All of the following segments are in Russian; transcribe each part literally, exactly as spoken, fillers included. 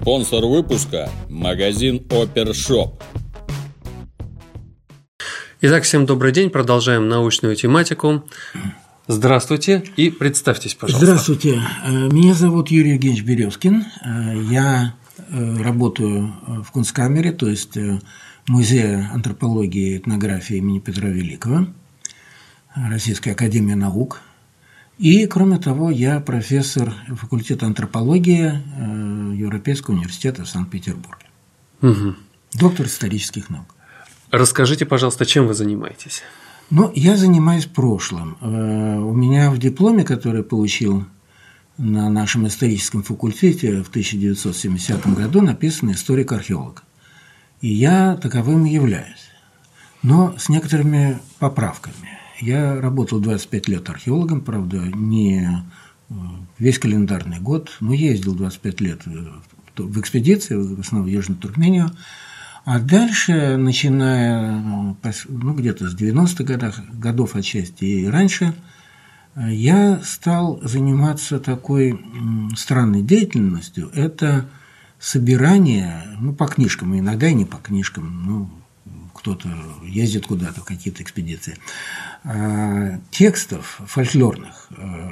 Спонсор выпуска – магазин Опершоп. Итак, всем добрый день. Продолжаем научную тематику. Здравствуйте и представьтесь, пожалуйста. Здравствуйте. Меня зовут Юрий Евгеньевич Березкин. Я работаю в Кунсткамере, то есть Музее антропологии и этнографии имени Петра Великого, Российской академии наук. И, кроме того, я профессор факультета антропологии Европейского университета в Санкт-Петербурге. Угу. Доктор исторических наук. Расскажите, пожалуйста, чем вы занимаетесь? Ну, я занимаюсь прошлым. У меня в дипломе, который я получил на нашем историческом факультете в тысяча девятьсот семидесятом году, написано «Историк-археолог». И я таковым и являюсь. Но с некоторыми поправками. Я работал двадцать пять лет археологом, правда, не весь календарный год, но ездил двадцать пять лет в экспедиции, в основном в Южную Туркмению. А дальше, начиная ну, где-то с девяностых годов, годов отчасти и раньше, я стал заниматься такой странной деятельностью. Это собирание, ну, по книжкам, иногда и не по книжкам, ну, кто-то ездит куда-то в какие-то экспедиции, текстов фольклорных,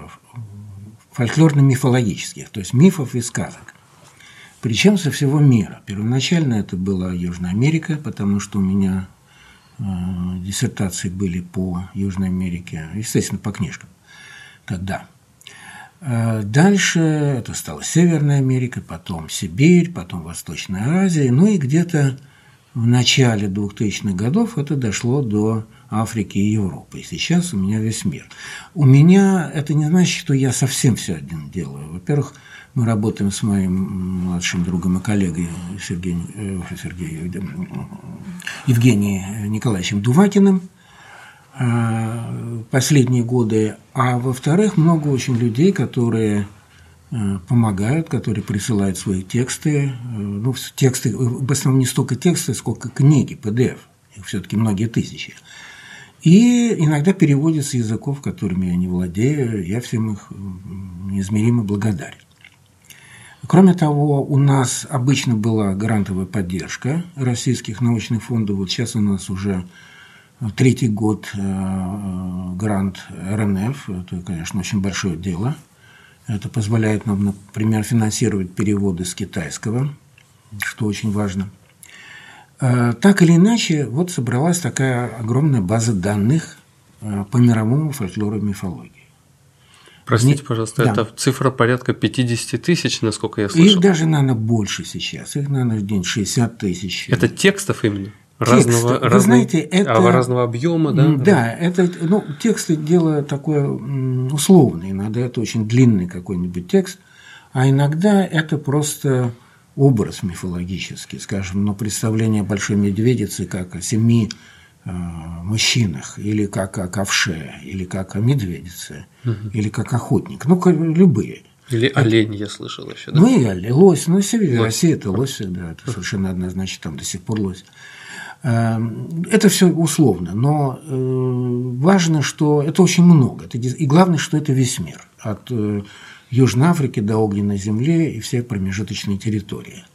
фольклорно-мифологических, то есть мифов и сказок. Причем со всего мира. Первоначально это была Южная Америка, потому что у меня диссертации были по Южной Америке, естественно, по книжкам тогда. Дальше это стала Северная Америка, потом Сибирь, потом Восточная Азия, ну и где-то в начале двухтысячных годов это дошло до Африки и Европы. И сейчас у меня весь мир. У меня это не значит, что я совсем все один делаю. Во-первых, мы работаем с моим младшим другом и коллегой Сергеем, э, Сергеем, Евгением Николаевичем Дувакиным э, последние годы. А во-вторых, много очень людей, которые помогают, которые присылают свои тексты. Ну, тексты, в основном не столько тексты, сколько книги, пи ди эф. Их все-таки многие тысячи. И иногда переводят с языков, которыми я не владею. Я всем их неизмеримо благодарен. Кроме того, у нас обычно была грантовая поддержка российских научных фондов. Вот сейчас у нас уже третий год грант эр эн эф. Это, конечно, очень большое дело. Это позволяет нам, например, финансировать переводы с китайского, что очень важно. Так или иначе, вот собралась такая огромная база данных по мировому фольклору и мифологии. Простите, Не... пожалуйста, да. это цифра порядка пятьдесят тысяч, насколько я слышал? Их даже, наверное, больше сейчас. Их, наверное, в день шестьдесят тысяч. Это текстов именно? Текст, разного, вы разный, знаете, это, а, разного объема, да? Да, это, ну, тексты дело такое условное. Иногда это очень длинный какой-нибудь текст, а иногда это просто образ мифологический, скажем, ну, представление о большой медведице как о семи э, мужчинах, или как о ковше, или как о медведице, угу. или как охотник, ну, любые. Или олень, я слышал еще, да? Ну, и олень, лось, ну, в России это лось всегда, это совершенно однозначно, там до сих пор лось. Это все условно, но важно, что это очень много. И главное, что это весь мир. От Южной Африки до Огненной земли и все промежуточные территории.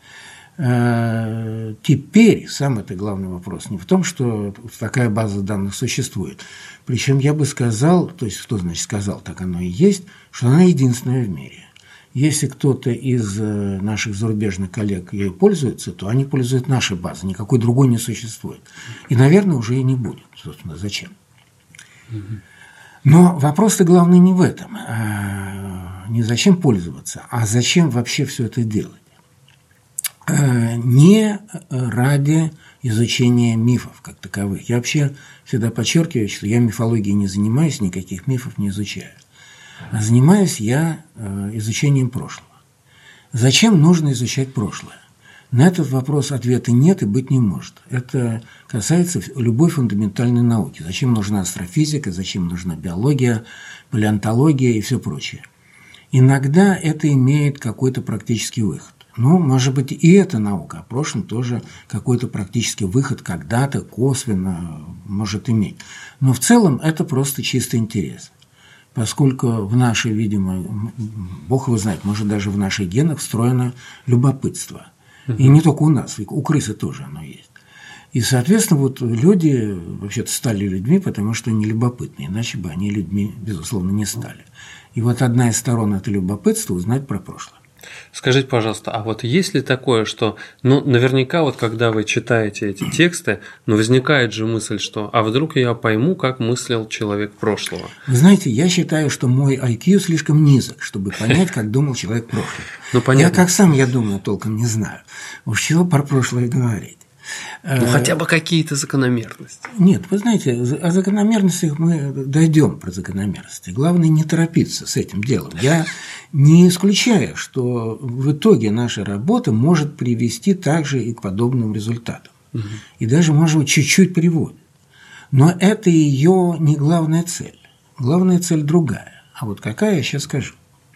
Теперь самый это главный вопрос не в том, что такая база данных существует. Причем я бы сказал, то есть кто значит сказал, так оно и есть, что она единственная в мире. Если кто-то из наших зарубежных коллег ею пользуется, то они пользуют нашей базой, никакой другой не существует. И, наверное, уже и не будет. Собственно, зачем? Но вопрос-то главный не в этом. Не зачем пользоваться, а зачем вообще все это делать. Не ради изучения мифов как таковых. Я вообще всегда подчеркиваю, что я мифологией не занимаюсь, никаких мифов не изучаю. А занимаюсь я изучением прошлого. Зачем нужно изучать прошлое? На этот вопрос ответа нет и быть не может. Это касается любой фундаментальной науки. Зачем нужна астрофизика, зачем нужна биология, палеонтология и все прочее. Иногда это имеет какой-то практический выход. Ну, может быть, и эта наука, а в прошлом тоже какой-то практический выход когда-то косвенно может иметь. Но в целом это просто чистый интерес. поскольку в нашей, видимо, Бог его знает, может, даже в наших генах встроено любопытство. И не только у нас, у крысы тоже оно есть. И, соответственно, вот люди вообще-то стали людьми, потому что они любопытны, иначе бы они людьми, безусловно, не стали. И вот одна из сторон – это любопытство – узнать про прошлое. Скажите, пожалуйста, а вот есть ли такое, что, ну, наверняка вот когда вы читаете эти тексты, ну, возникает же мысль, что, а вдруг я пойму, как мыслил человек прошлого? Вы знаете, я считаю, что мой ай кью слишком низок, чтобы понять, как думал человек прошлого. Ну, понятно. Я как сам, я думаю, толком не знаю. Уж чего про прошлое говорить. Ну, хотя бы какие-то закономерности. Нет, вы знаете, о закономерностях мы дойдем про закономерности. Главное не торопиться с этим делом. Я не исключаю, что в итоге наша работа может привести также и к подобным результатам. Угу. И даже, может быть, чуть-чуть приводит. Но это ее не главная цель. Главная цель другая. А вот какая, я сейчас скажу.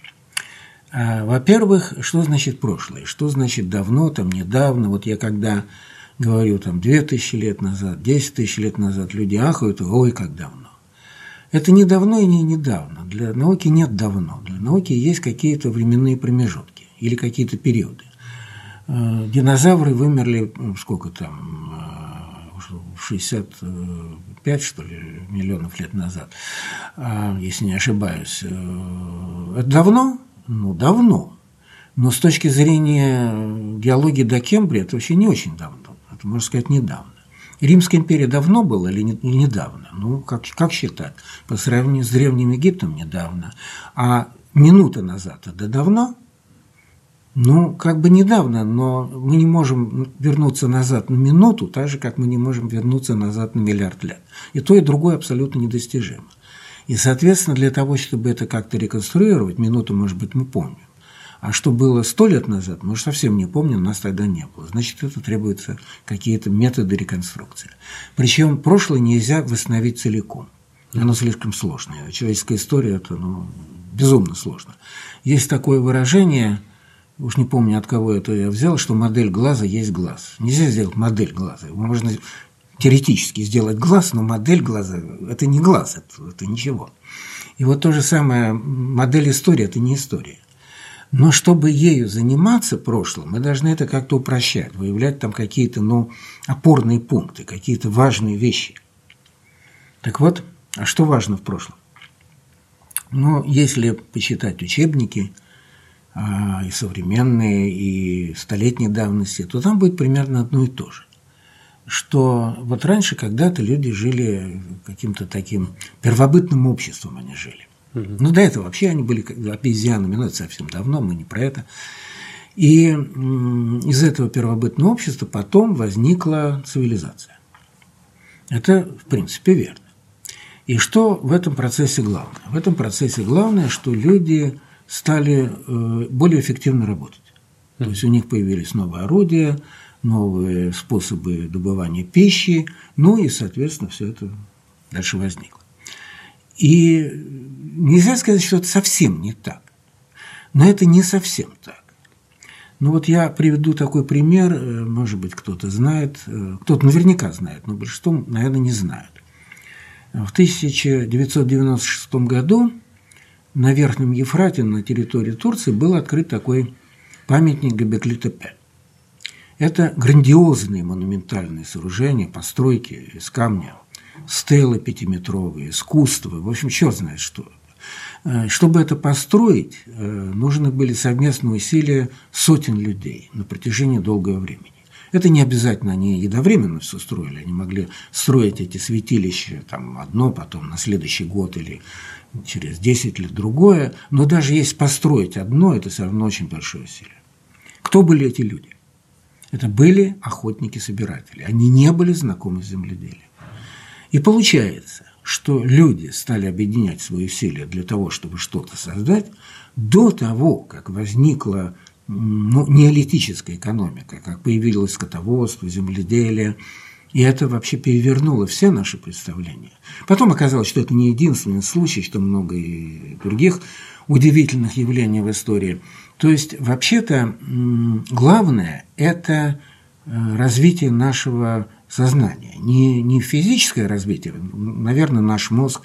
Во-первых, что значит прошлое? Что значит давно, там, недавно? Вот я когда говорю, там, две тысячи лет назад, десять тысяч лет назад, люди ахают, ой, как давно. Это не давно и не недавно. Для науки нет давно. Для науки есть какие-то временные промежутки или какие-то периоды. Динозавры вымерли, сколько там, шестьдесят пять, что ли, миллионов лет назад, если не ошибаюсь. Это давно? Ну, давно. Но с точки зрения геологии до Кембрия это вообще не очень давно. Это, можно сказать, недавно. Римская империя давно была или недавно? Ну, как, как считать? По сравнению с Древним Египтом недавно. А минута назад это давно? Ну, как бы недавно, но мы не можем вернуться назад на минуту, так же, как мы не можем вернуться назад на миллиард лет. И то, и другое абсолютно недостижимо. И, соответственно, для того, чтобы это как-то реконструировать, минуту, может быть, мы помним. А что было сто лет назад, мы же совсем не помним, нас тогда не было. Значит, это требуются какие-то методы реконструкции. Причем прошлое нельзя восстановить целиком. Оно слишком сложное. Человеческая история – это ну, безумно сложно. Есть такое выражение, уж не помню, от кого это я взял, что модель глаза есть глаз. Нельзя сделать модель глаза. Можно теоретически сделать глаз, но модель глаза – это не глаз, это, это ничего. И вот то же самое, модель истории – это не история. Но чтобы ею заниматься прошлым, мы должны это как-то упрощать, выявлять там какие-то ну, опорные пункты, какие-то важные вещи. Так вот, а что важно в прошлом? Ну, если почитать учебники, а, и современные, и столетней давности, то там будет примерно одно и то же. Что вот раньше когда-то люди жили каким-то таким первобытным обществом, они жили. Ну, до этого вообще они были обезьянами, но это совсем давно, мы не про это. И из этого первобытного общества потом возникла цивилизация. Это, в принципе, верно. И что в этом процессе главное? В этом процессе главное, что люди стали более эффективно работать. То есть у них появились новые орудия, новые способы добывания пищи, ну и, соответственно, все это дальше возникло. И нельзя сказать, что это совсем не так. Но это не совсем так. Ну вот я приведу такой пример, может быть, кто-то знает, кто-то наверняка знает, но большинство, наверное, не знают. В тысяча девятьсот девяносто шестом году на Верхнем Ефрате на территории Турции был открыт такой памятник Göbekli-Tepe. Это грандиозные монументальные сооружения, постройки из камня, стелы пятиметровые, искусство, в общем, черт знает что. Чтобы это построить, нужны были совместные усилия сотен людей на протяжении долгого времени. Это не обязательно они единовременно все строили, они могли строить эти святилища там, одно, потом на следующий год или через десять лет другое, но даже если построить одно, это все равно очень большое усилие. Кто были эти люди? Это были охотники-собиратели, они не были знакомы с земледелием. И получается, что люди стали объединять свои усилия для того, чтобы что-то создать, до того, как возникла ну, неолитическая экономика, как появилось скотоводство, земледелие, и это вообще перевернуло все наши представления. Потом оказалось, что это не единственный случай, что много и других удивительных явлений в истории. То есть, вообще-то, главное – это развитие нашего сознания. Не, не физическое развитие, наверное, наш мозг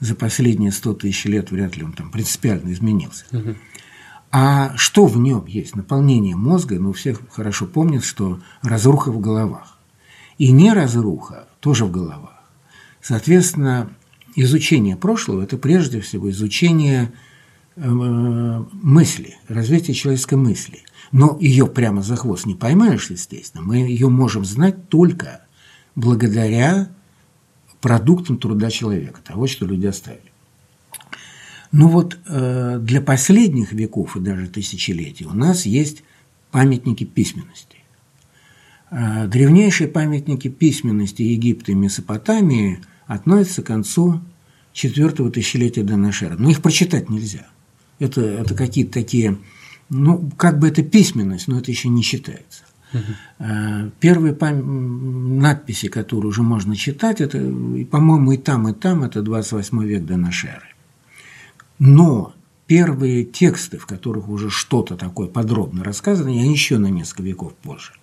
за последние сто тысяч лет вряд ли он там принципиально изменился. Угу. А что в нем есть? Наполнение мозга, ну, все хорошо помнят, что разруха в головах. И не разруха тоже в головах. Соответственно, изучение прошлого – это прежде всего изучение э, мысли, развитие человеческой мысли. Но ее прямо за хвост не поймаешь, естественно. Мы ее можем знать только благодаря продуктам труда человека, того, что люди оставили. Ну вот э, для последних веков и даже тысячелетий у нас есть памятники письменности. Э, древнейшие памятники письменности Египта и Месопотамии относятся к концу четвертого тысячелетия до нашей эры. Но их прочитать нельзя. Это, это какие-то такие, ну, как бы это письменность, но это еще не считается. Uh-huh. Первые пам... надписи, которые уже можно читать, это, по-моему, и там, и там, это двадцать восьмой век до нашей эры. Но первые тексты, в которых уже что-то такое подробно рассказано, они еще на несколько веков позже.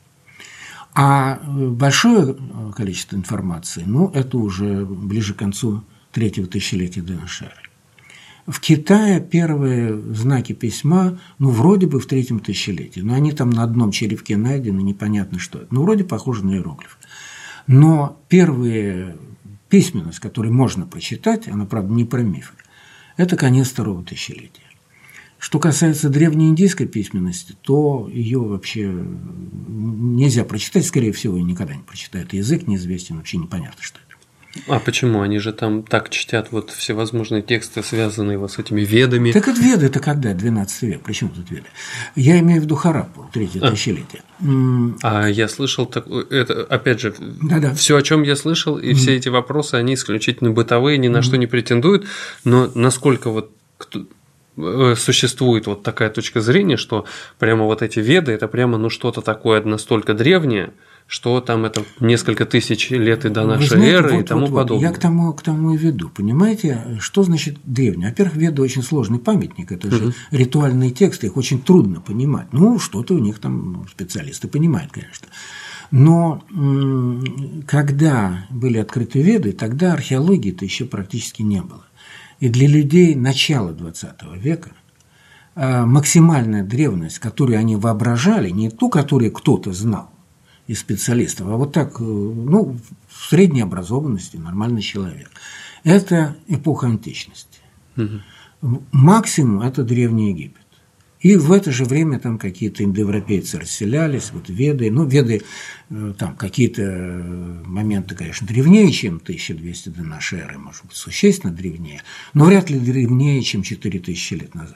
А большое количество информации, ну, это уже ближе к концу третьего тысячелетия до нашей эры. В Китае первые знаки письма, ну, вроде бы в третьем тысячелетии, но они там на одном черепке найдены, непонятно что это. Ну, вроде похоже на иероглиф. Но первые письменность, которую можно прочитать, она, правда, не про мифы, это конец второго тысячелетия. Что касается древнеиндийской письменности, то ее вообще нельзя прочитать, скорее всего, и никогда не прочитают. Язык неизвестен, вообще непонятно, что это. А почему? Они же там так чтят вот всевозможные тексты, связанные вот с этими ведами. Так это веды, это когда? двенадцатый век. Почему тут веды? Я имею в виду Хараппу, третье а. тысячелетие. А я слышал, так, это, опять же, Да-да. все, о чем я слышал, и mm-hmm. все эти вопросы, они исключительно бытовые, ни на mm-hmm. что не претендуют, но насколько вот существует вот такая точка зрения, что прямо вот эти веды, это прямо ну что-то такое настолько древнее, что там это несколько тысяч лет и до нашей знаете, эры вот, и тому вот, подобное. Я к тому, к тому и веду. Понимаете, что значит древнее? Во-первых, веды очень сложный памятник, это же угу. ритуальные тексты, их очень трудно понимать. Ну, что-то у них там специалисты понимают, конечно. Но когда были открыты веды, тогда археологии-то еще практически не было. И для людей начала двадцатого века максимальная древность, которую они воображали, не ту, которую кто-то знал из специалистов, а вот так, ну, в средней образованности нормальный человек, это эпоха античности. Угу. Максимум – это Древний Египет. И в это же время там какие-то индоевропейцы расселялись, вот веды, ну, веды, там какие-то моменты, конечно, древнее, чем тысяча двести до нашей эры, может быть, существенно древнее, но вряд ли древнее, чем четыре тысячи лет назад.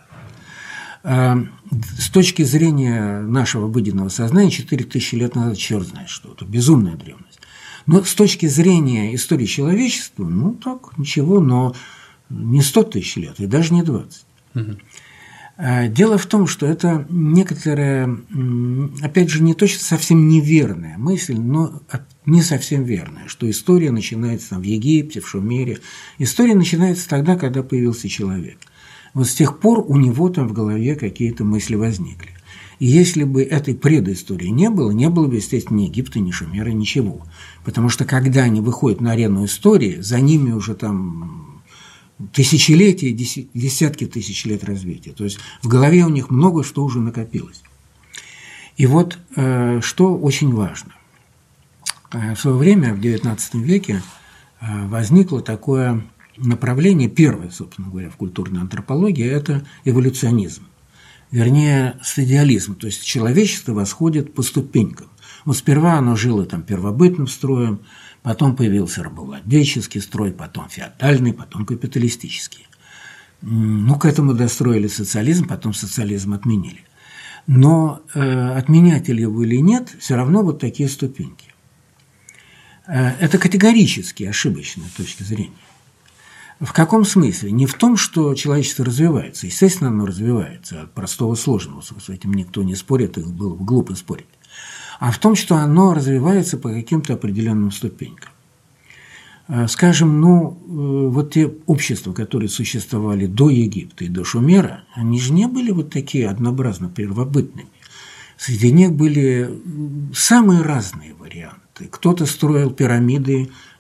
С точки зрения нашего обыденного сознания, четыре тысячи лет назад черт знает что, это безумная древность. Но с точки зрения истории человечества, ну, так, ничего, но не сто тысяч лет, и даже не двадцать. Угу. Дело в том, что это некоторая, опять же, не точно совсем неверная мысль, но не совсем верная, что история начинается там в Египте, в Шумере. История начинается тогда, когда появился человек. Вот с тех пор у него там в голове какие-то мысли возникли. И если бы этой предыстории не было, не было бы, естественно, ни Египта, ни Шумера, ничего. Потому что когда они выходят на арену истории, за ними уже там тысячелетия, десятки тысяч лет развития. То есть в голове у них много что уже накопилось. И вот что очень важно. В свое время, в девятнадцатом веке, возникло такое направление, первое, собственно говоря, в культурной антропологии, это эволюционизм. Вернее, стадиализм. То есть человечество восходит по ступенькам. Вот сперва оно жило там первобытным строем, потом появился рабовладельческий строй, потом феодальный, потом капиталистический. Ну, к этому достроили социализм, потом социализм отменили. Но э, отменять ли его или нет, все равно вот такие ступеньки. Э, это категорически ошибочная точка зрения. В каком смысле? Не в том, что человечество развивается. Естественно, оно развивается от простого сложного. С этим никто не спорит, и было бы глупо спорить. А в том, что оно развивается по каким-то определенным ступенькам. Скажем, ну, вот те общества, которые существовали до Египта и до Шумера, они же не были вот такие однообразно первобытными. Среди них были самые разные варианты. Кто-то строил пирамиды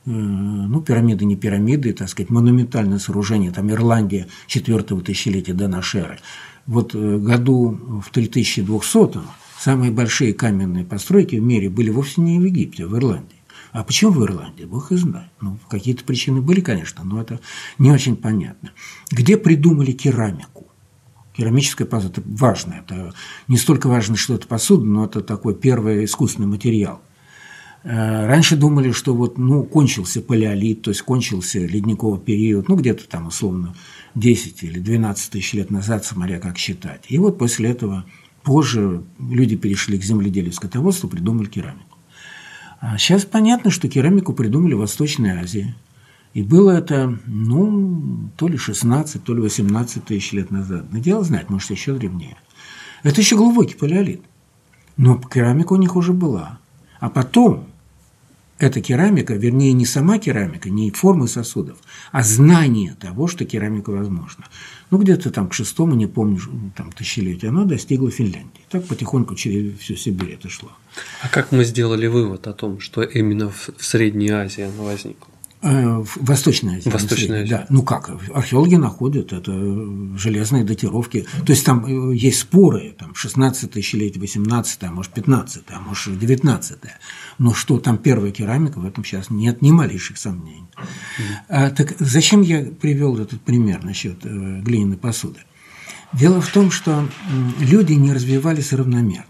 ну, пирамиды, не пирамиды, так сказать, монументальное сооружение, там Ирландия четвертого тысячелетия до нашей эры. Вот году в три тысячи двухсотом самые большие каменные постройки в мире были вовсе не в Египте, а в Ирландии. А почему в Ирландии? Бог и знает. Ну, какие-то причины были, конечно, но это не очень понятно. Где придумали керамику? Керамическая посуда – это важно. Это не столько важно, что это посуда, но это такой первый искусственный материал. Раньше думали, что вот, ну, кончился палеолит, то есть кончился ледниковый период, ну, где-то там, условно, десять или двенадцать тысяч лет назад, смотря как считать. И вот после этого позже люди перешли к земледелию и скотоводству, придумали керамику. А сейчас понятно, что керамику придумали в Восточной Азии. И было это, ну, то ли шестнадцать, то ли восемнадцать тысяч лет назад. Но дело знать, может, еще древнее. Это еще глубокий палеолит. Но керамика у них уже была. А потом эта керамика, вернее, не сама керамика, не формы сосудов, а знание того, что керамика возможна. Ну, где-то там к шестому, не помню, там, тысячелетию, она достигла Финляндии. Так потихоньку через всю Сибирь это шло. А как мы сделали вывод о том, что именно в Средней Азии она возникла? В Восточной Азии. Восточной Азии. Да. Ну как, археологи находят это железные датировки. То есть там есть споры, там шестнадцатое тысячелетие, восемнадцатое, а может пятнадцатое, а может девятнадцатое. Но что там первая керамика, в этом сейчас нет ни малейших сомнений. Mm-hmm. А, так зачем я привел этот пример насчет э, глиняной посуды? Дело в том, что люди не развивались равномерно.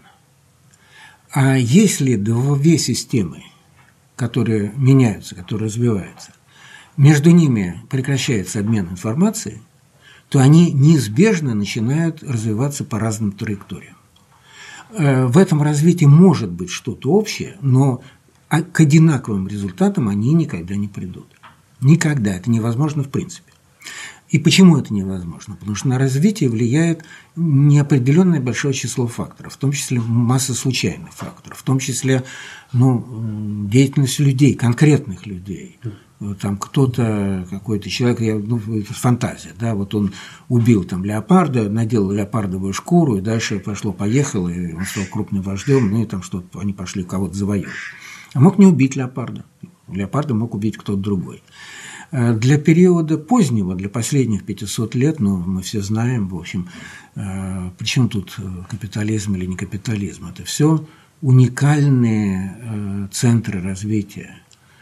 А если две системы, которые меняются, которые развиваются, между ними прекращается обмен информацией, то они неизбежно начинают развиваться по разным траекториям. В этом развитии может быть что-то общее, но к одинаковым результатам они никогда не придут. Никогда. Это невозможно в принципе. И почему это невозможно? Потому что на развитие влияет неопределенное большое число факторов, в том числе масса случайных факторов, в том числе, ну, деятельность людей, конкретных людей. Там кто-то, какой-то человек, я, ну, это фантазия, да, вот он убил там леопарда, надел леопардовую шкуру, и дальше пошло-поехало, и он стал крупным вождем, ну и там что-то, они пошли кого-то завоевать. А мог не убить леопарда. Леопарда мог убить кто-то другой. Для периода позднего, для последних пятисот лет, ну, мы все знаем, в общем, при чем тут капитализм или не капитализм, это все уникальные центры развития.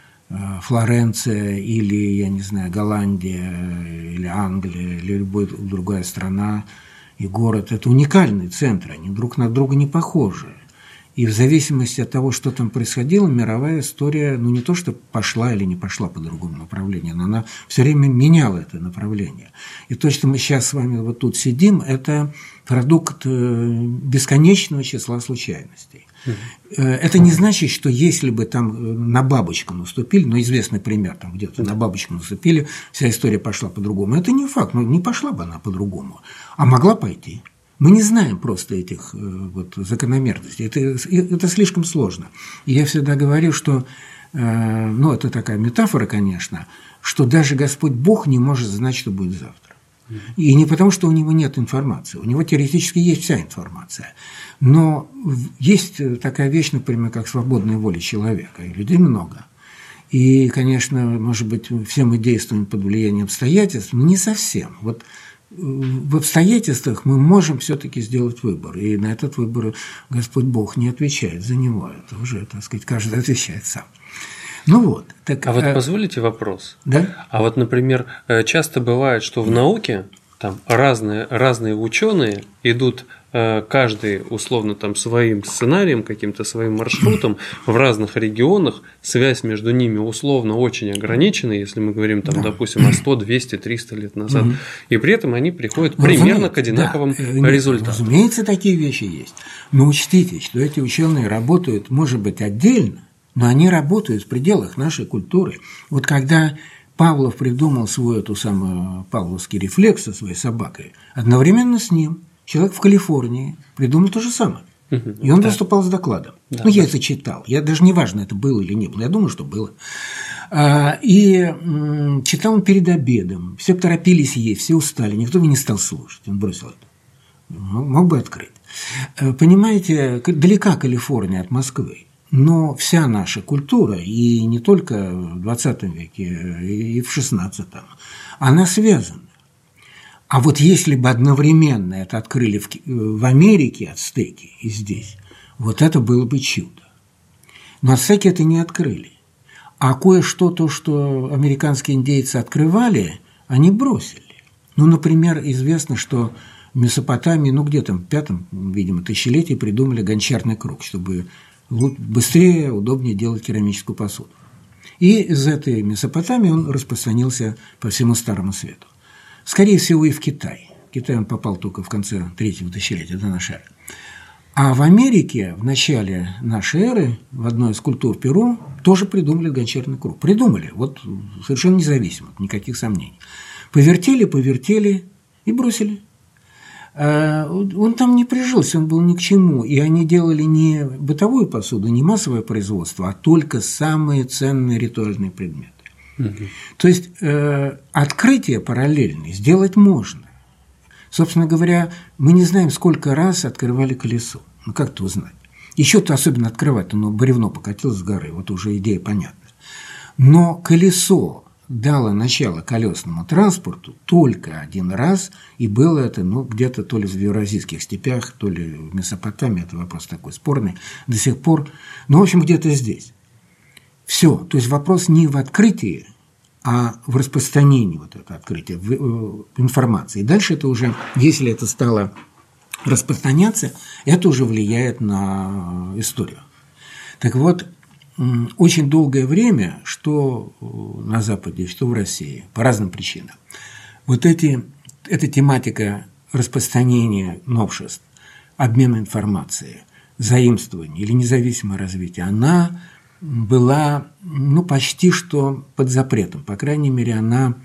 Флоренция или, я не знаю, Голландия, или Англия, или любая другая страна и город – это уникальные центры, они друг на друга не похожи. И в зависимости от того, что там происходило, мировая история, ну, не то, что пошла или не пошла по другому направлению, но она все время меняла это направление. И то, что мы сейчас с вами вот тут сидим, это продукт бесконечного числа случайностей. Это не значит, что если бы там на бабочку наступили, ну, известный пример, там где-то на бабочку наступили, вся история пошла по-другому. Это не факт, ну, не пошла бы она по-другому, а могла пойти. Мы не знаем просто этих вот закономерностей, это, это слишком сложно. И я всегда говорю, что, ну, это такая метафора, конечно, что даже Господь Бог не может знать, что будет завтра. И не потому, что у него нет информации, у него теоретически есть вся информация. Но есть такая вещь, например, как свободная воля человека, и людей много. И, конечно, может быть, все мы действуем под влиянием обстоятельств, но не совсем. Вот в обстоятельствах мы можем все-таки сделать выбор, и на этот выбор Господь Бог не отвечает за него, это уже, так сказать, каждый отвечает сам. Ну вот. Так, а вот позволите вопрос? Да? А вот, например, часто бывает, что в науке там разные, разные ученые идут каждый условно там своим сценарием, каким-то своим маршрутом в разных регионах, связь между ними условно очень ограничена, если мы говорим там, да. допустим, о сто, двести, триста лет назад, угу. и при этом они приходят ну, примерно к одинаковым да. результатам. Разумеется, такие вещи есть. Но учтите, что эти ученые работают, может быть, отдельно, но они работают в пределах нашей культуры. Вот когда Павлов придумал свой эту самую павловский рефлекс со своей собакой, одновременно с ним человек в Калифорнии придумал то же самое. И он да. выступал с докладом. Да, ну, я да. это читал. Я даже не важно, это было или не было. Я думаю, что было. И читал он перед обедом. Все торопились есть, все устали. Никто бы не стал слушать. Он бросил это. Мог бы открыть. Понимаете, далека Калифорния от Москвы. но вся наша культура, и не только в двадцатом веке, и в шестнадцатом, она связана. А вот если бы одновременно это открыли в, в Америке ацтеки и здесь, вот это было бы чудо. Но ацтеки это не открыли. А кое-что, то, что американские индейцы открывали, они бросили. Ну, например, известно, что в Месопотамии, ну, где там, в пятом, видимо, тысячелетии придумали гончарный круг, чтобы быстрее, удобнее делать керамическую посуду. И из этой Месопотамии он распространился по всему Старому Свету. Скорее всего, и в Китай. В Китай он попал только в конце третьего тысячелетия до нашей эры. А в Америке в начале нашей эры, в одной из культур Перу, тоже придумали гончарный круг. Придумали, вот совершенно независимо, никаких сомнений. Повертели, повертели и бросили. Он там не прижился, он был ни к чему. И они делали не бытовую посуду, не массовое производство, а только самые ценные ритуальные предметы. Угу. То есть э, открытие параллельное сделать можно. Собственно говоря, мы не знаем, сколько раз открывали колесо. Ну, как это узнать? Еще-то особенно открывать, но бревно покатилось с горы, вот уже идея понятна. Но колесо дало начало колесному транспорту только один раз, и было это ну, где-то то ли в евразийских степях, то ли в Месопотамии, это вопрос такой спорный до сих пор, но, в общем, где-то здесь. Все, то есть вопрос не в открытии, а в распространении вот этого открытия, в информации. И дальше это уже, если это стало распространяться, это уже влияет на историю. Так вот, очень долгое время, что на Западе, что в России, по разным причинам, вот эти, эта тематика распространения новшеств, обмена информацией, заимствования или независимого развития, она была ну, почти что под запретом. По крайней мере, она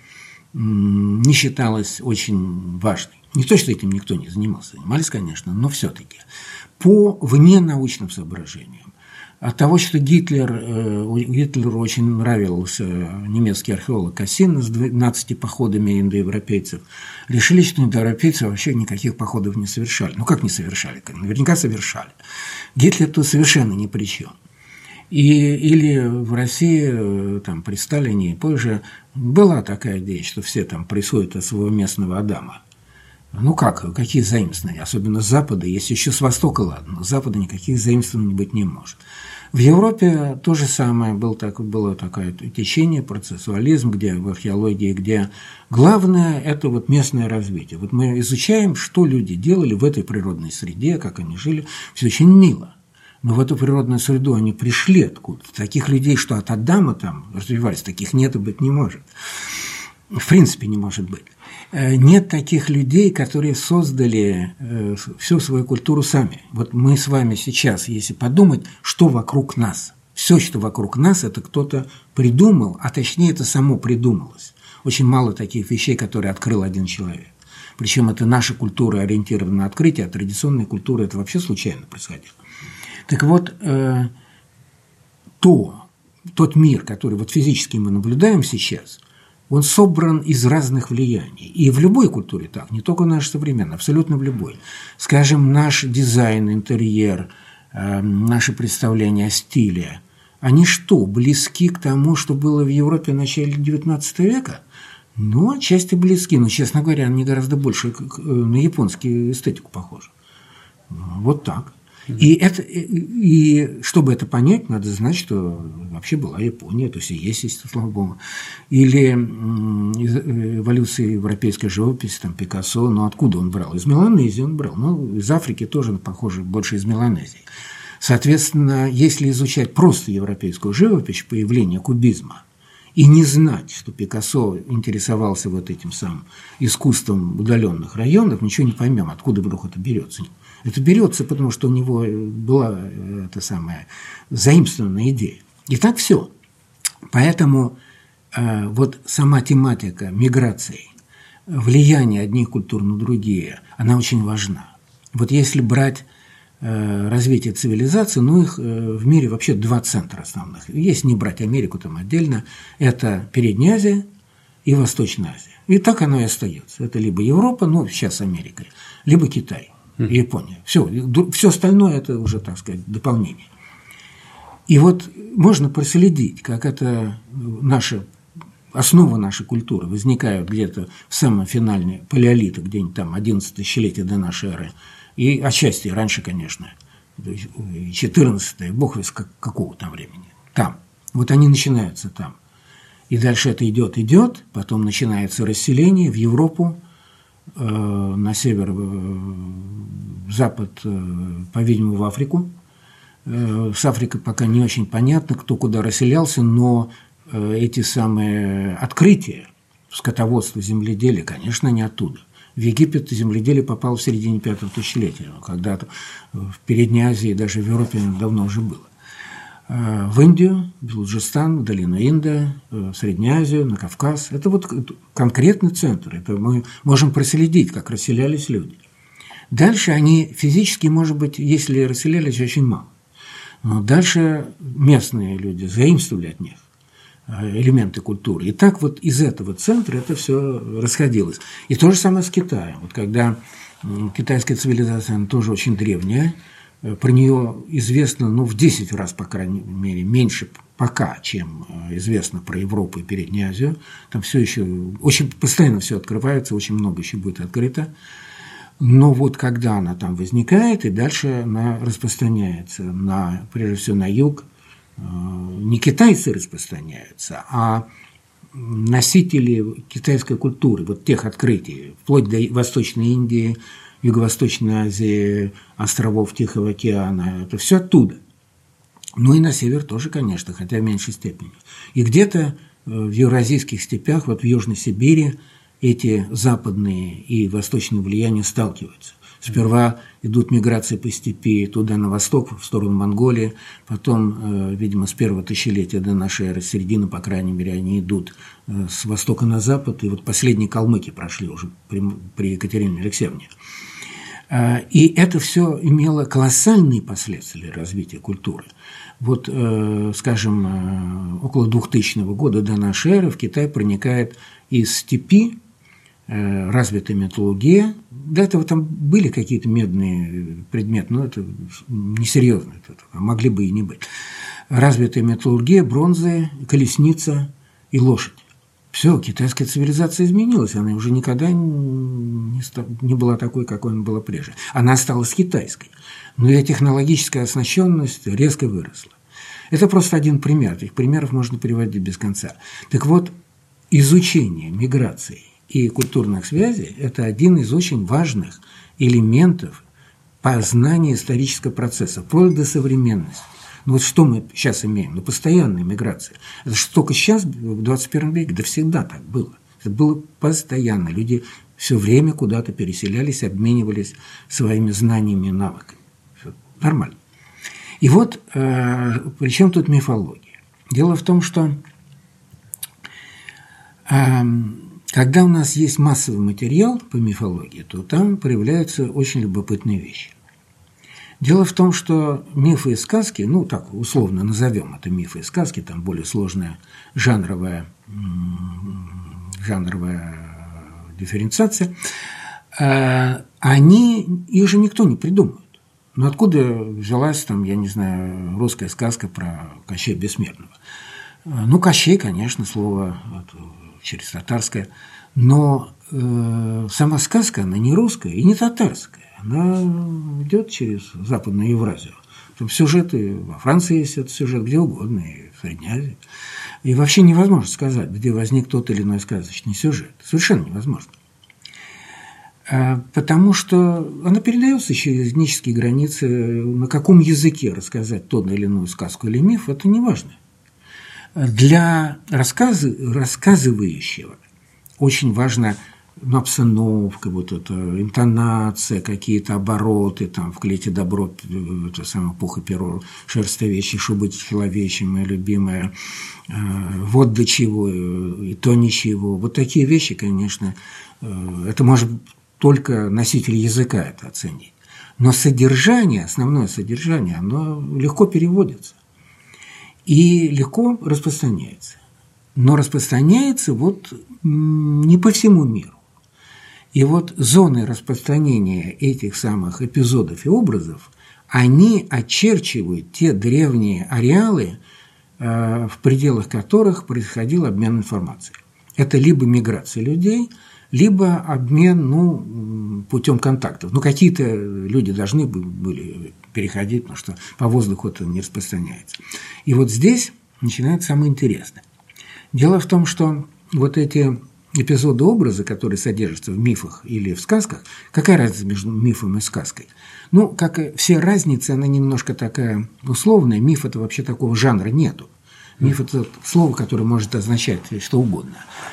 не считалась очень важной. Не то, что этим никто не занимался, занимались, конечно, но все-таки по вненаучным соображениям. От того, что Гитлер, Гитлеру очень нравился немецкий археолог Кассин с двенадцатью походами индоевропейцев, решили, что индоевропейцы вообще никаких походов не совершали. Ну, как не совершали? Наверняка совершали. Гитлер тут совершенно ни при чем. И, или в России, там, при Сталине и позже была такая идея, что все там прессуют от своего местного Адама. Ну как, какие заимствования? Особенно с Запада, если еще с Востока, ладно, но с Запада никаких заимствований быть не может. В Европе то же самое, было, так, было такое течение, процессуализм, где в археологии, где главное – это вот местное развитие. Вот мы изучаем, что люди делали в этой природной среде, как они жили, все очень мило. Но в эту природную среду они пришли откуда-то. Таких людей, что от Адама там развивались, таких нет и быть не может. В принципе, не может быть. Нет таких людей, которые создали всю свою культуру сами. Вот мы с вами сейчас, если подумать, что вокруг нас, все, что вокруг нас, это кто-то придумал, а точнее это само придумалось. Очень мало таких вещей, которые открыл один человек. Причем это наша культура ориентирована на открытие, а традиционная культура это вообще случайно происходило. Так вот, э, то, тот мир, который вот физически мы наблюдаем сейчас, он собран из разных влияний. И в любой культуре так, не только наш современный, абсолютно в любой. Скажем, наш дизайн, интерьер, э, наши представления о стиле, они что, близки к тому, что было в Европе в начале девятнадцатого века? Ну, отчасти близки, но, честно говоря, они гораздо больше на японскую эстетику похожи. Вот так. И, это, и чтобы это понять, надо знать, что вообще была Япония, то есть и есть, есть, слава богу. Или эволюция европейской живописи, там Пикассо, но откуда он брал? Из Меланезии он брал, ну, из Африки тоже, похоже, больше из Меланезии. Соответственно, если изучать просто европейскую живопись, появление кубизма, и не знать, что Пикассо интересовался вот этим самым искусством удаленных районов, ничего не поймем, откуда вдруг это берется. Это берется, потому что у него была эта самая заимствованная идея. И так все. Поэтому э, вот сама тематика миграции, влияние одних культур на другие, она очень важна. Вот если брать э, развитие цивилизации, ну их э, в мире вообще два центра основных. Если не брать Америку там отдельно, это Передняя Азия и Восточная Азия. И так оно и остается. Это либо Европа, ну сейчас Америка, либо Китай. Япония. Все, все остальное – это уже, так сказать, дополнение. И вот можно проследить, как это наша основа нашей культуры возникает где-то в самом финале палеолита, где-нибудь там одиннадцатое тысячелетие до нашей эры, и отчасти раньше, конечно, четырнадцатое, бог весть какого там времени, там. Вот они начинаются там. И дальше это идет, идет, потом начинается расселение в Европу, э, на север, э, запад, э, по-видимому, в Африку. Э, с Африкой пока не очень понятно, кто куда расселялся, но э, эти самые открытия скотоводства, земледелия, конечно, не оттуда. В Египет земледелие попало в середине пятого тысячелетия, когда-то в Передней Азии, даже в Европе давно уже было. В Индию, в Белуджистан, в долину Инда, в Среднюю Азию, на Кавказ. Это вот конкретный центр. Это мы можем проследить, как расселялись люди. Дальше они физически, может быть, если расселялись, очень мало. Но дальше местные люди заимствовали от них элементы культуры. И так вот из этого центра это все расходилось. И то же самое с Китаем. Вот когда китайская цивилизация, она тоже очень древняя, про нее известно, ну, в десять раз, по крайней мере, меньше пока, чем известно про Европу и Переднюю Азию. Там все еще очень постоянно все открывается, очень много еще будет открыто. Но вот когда она там возникает, и дальше она распространяется, на, прежде всего на юг, не китайцы распространяются, а носители китайской культуры, вот тех открытий, вплоть до Восточной Индии, Юго-Восточной Азии, островов Тихого океана, это все оттуда. Ну и на север тоже, конечно, хотя в меньшей степени. И где-то в евразийских степях, вот в Южной Сибири, эти западные и восточные влияния сталкиваются. Сперва идут миграции по степи туда на восток, в сторону Монголии, потом, видимо, с первого тысячелетия до нашей эры, с середины, по крайней мере, они идут с востока на запад, и вот последние калмыки прошли уже при, при Екатерине Алексеевне. И это все имело колоссальные последствия для развития культуры. Вот, скажем, около двухтысячного года до нашей эры в Китай проникает из степи развитая металлургия. До этого там были какие-то медные предметы, но это несерьезно, это могли бы и не быть. Развитая металлургия, бронза, колесница и лошадь. Все, китайская цивилизация изменилась, она уже никогда не, стала, не была такой, какой она была прежде. Она осталась китайской, но ее технологическая оснащенность резко выросла. Это просто один пример, этих примеров можно приводить без конца. Так вот, изучение миграции и культурных связей – это один из очень важных элементов познания исторического процесса, вплоть до современности. Ну вот что мы сейчас имеем? Ну, постоянная миграция. Это что только сейчас, в двадцать первом веке? Да всегда так было. Это было постоянно. Люди все время куда-то переселялись, обменивались своими знаниями и навыками. Все нормально. И вот, э, при чем тут мифология? Дело в том, что э, когда у нас есть массовый материал по мифологии, то там проявляются очень любопытные вещи. Дело в том, что мифы и сказки, ну так условно назовем это мифы и сказки, там более сложная жанровая, жанровая дифференциация, они, их же никто не придумывает. Но откуда взялась там, я не знаю, русская сказка про Кощея Бессмертного? Ну, Кощей, конечно, слово через татарское, но э, сама сказка, она не русская и не татарская. Она идет через Западную Евразию. Там сюжеты во Франции есть этот сюжет, где угодно, и в Средней Азии. И вообще невозможно сказать, где возник тот или иной сказочный сюжет. Совершенно невозможно. Потому что она передается через этнические границы. На каком языке рассказать ту или иную сказку или миф, это не важно. Для рассказы, рассказывающего очень важна ну, обстановка, вот эта интонация, какие-то обороты, там, в клете добро, это самое пух и перо, шерсть овечья, шуба человечья, моя любимая, вот до чего, и то ничего. Вот такие вещи, конечно, это может только носитель языка это оценить. Но содержание, основное содержание, оно легко переводится и легко распространяется. Но распространяется вот не по всему миру. И вот зоны распространения этих самых эпизодов и образов, они очерчивают те древние ареалы, в пределах которых происходил обмен информацией. Это либо миграция людей, либо обмен, ну, путем контактов. Ну, какие-то люди должны были переходить, потому что по воздуху это не распространяется. И вот здесь начинается самое интересное. Дело в том, что вот эти эпизоды образа, которые содержатся в мифах или в сказках, какая разница между мифом и сказкой? Ну, как и все разницы, она немножко такая условная. Миф – это вообще такого жанра нету. Миф – это слово, которое может означать что угодно.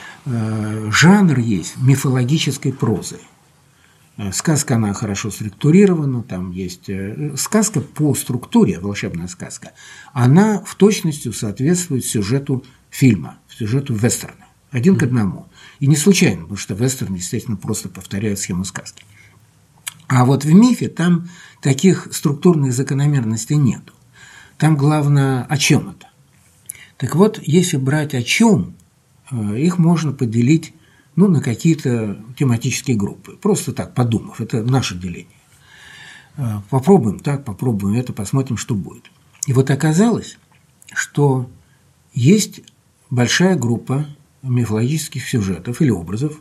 Жанр есть мифологической прозы. Сказка, она хорошо структурирована, там есть сказка по структуре, волшебная сказка, она в точности соответствует сюжету фильма, сюжету вестерна, один к одному. И не случайно, потому что вестерн, естественно, просто повторяет схему сказки. А вот в мифе там таких структурных закономерностей нету. Там главное, о чем это. Так вот, если брать о чем, их можно поделить, ну, на какие-то тематические группы. Просто так, подумав. Это наше деление. Попробуем так, попробуем это, посмотрим, что будет. И вот оказалось, что есть большая группа мифологических сюжетов или образов,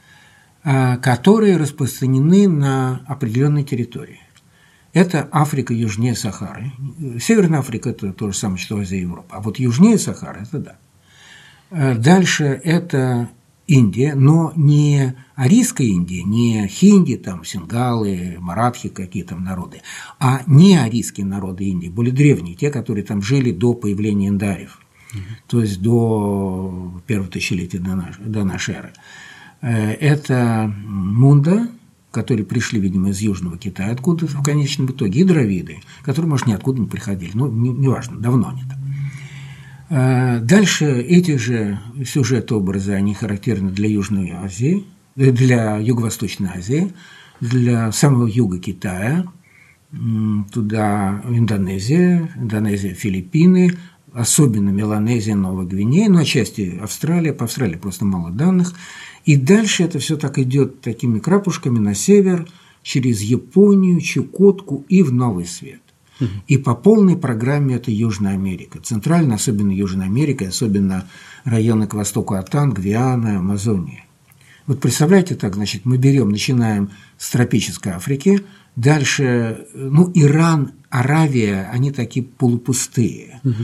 которые распространены на определенной территории. Это Африка южнее Сахары. Северная Африка – это то же самое, что Азия и Европа. А вот южнее Сахары – это да. Дальше это Индия, но не арийская Индия, не хинди, там, сингалы, маратхи, какие там народы, а не арийские народы Индии, более древние, те, которые там жили до появления индариев, mm-hmm. то есть до первого тысячелетия до нашей, до нашей эры. Это мунда, которые пришли, видимо, из Южного Китая, откуда в конечном итоге, и дравиды, которые, может, ниоткуда не приходили, но неважно, не давно они там. Дальше эти же сюжеты-образы, они характерны для Южной Азии, для Юго-Восточной Азии, для самого юга Китая, туда Индонезия, Индонезия, Филиппины, особенно Меланезия, Новая Гвинея, ну, отчасти Австралия, по Австралии просто мало данных. И дальше это все так идет такими крапушками на север, через Японию, Чукотку и в Новый Свет. Угу. И по полной программе это Южная Америка. Центральная, особенно Южная Америка, особенно районы к востоку от Анд, Гвиана, Амазония. Вот представляете так, значит, мы берем, начинаем с тропической Африки, дальше, ну, Иран, Аравия, они такие полупустые. Угу.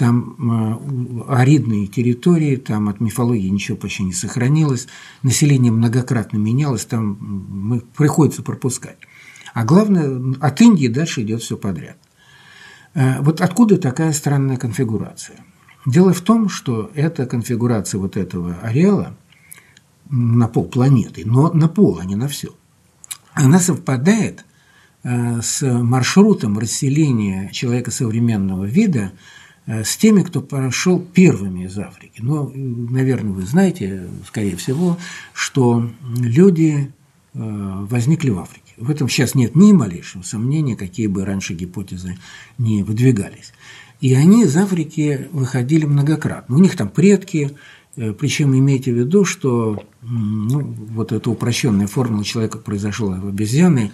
Там аридные территории, там от мифологии ничего почти не сохранилось, население многократно менялось, там мы, приходится пропускать. А главное, от Индии дальше идет все подряд. Вот откуда такая странная конфигурация? Дело в том, что эта конфигурация вот этого ареала на полпланеты, но на пол, а не на все, она совпадает с маршрутом расселения человека современного вида с теми, кто прошел первыми из Африки. Но, наверное, вы знаете, скорее всего, что люди возникли в Африке. В этом сейчас нет ни малейшего сомнения, какие бы раньше гипотезы не выдвигались. И они из Африки выходили многократно. У них там предки, причем имейте в виду, что ну, вот эта упрощенная формула человека произошел от обезьяны,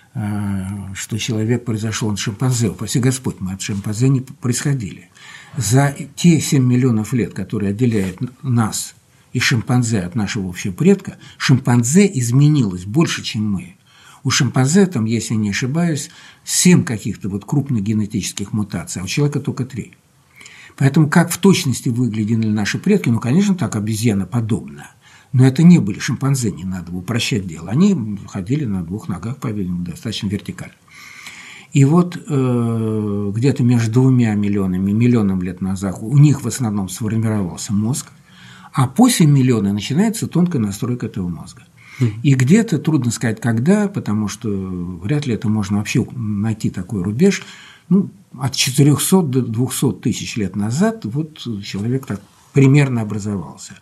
что человек произошел от шимпанзе. Упаси Господь, мы от шимпанзе не происходили. За те семь миллионов лет, которые отделяют нас и шимпанзе от нашего общего предка, шимпанзе изменилось больше, чем мы. У шимпанзе, там, если не ошибаюсь, семь каких-то вот крупных генетических мутаций, а у человека только три. Поэтому как в точности выглядели наши предки, ну, конечно, так обезьяноподобно. Но это не были шимпанзе, не надо упрощать дело. Они ходили на двух ногах, по-видимому, достаточно вертикально. И вот э, где-то между двумя миллионами и миллионом лет назад у них в основном сформировался мозг, а после миллиона начинается тонкая настройка этого мозга. И где-то трудно сказать, когда, потому что вряд ли это можно вообще найти такой рубеж. Ну, от четырёхсот до двухсот тысяч лет назад вот человек так примерно образовался.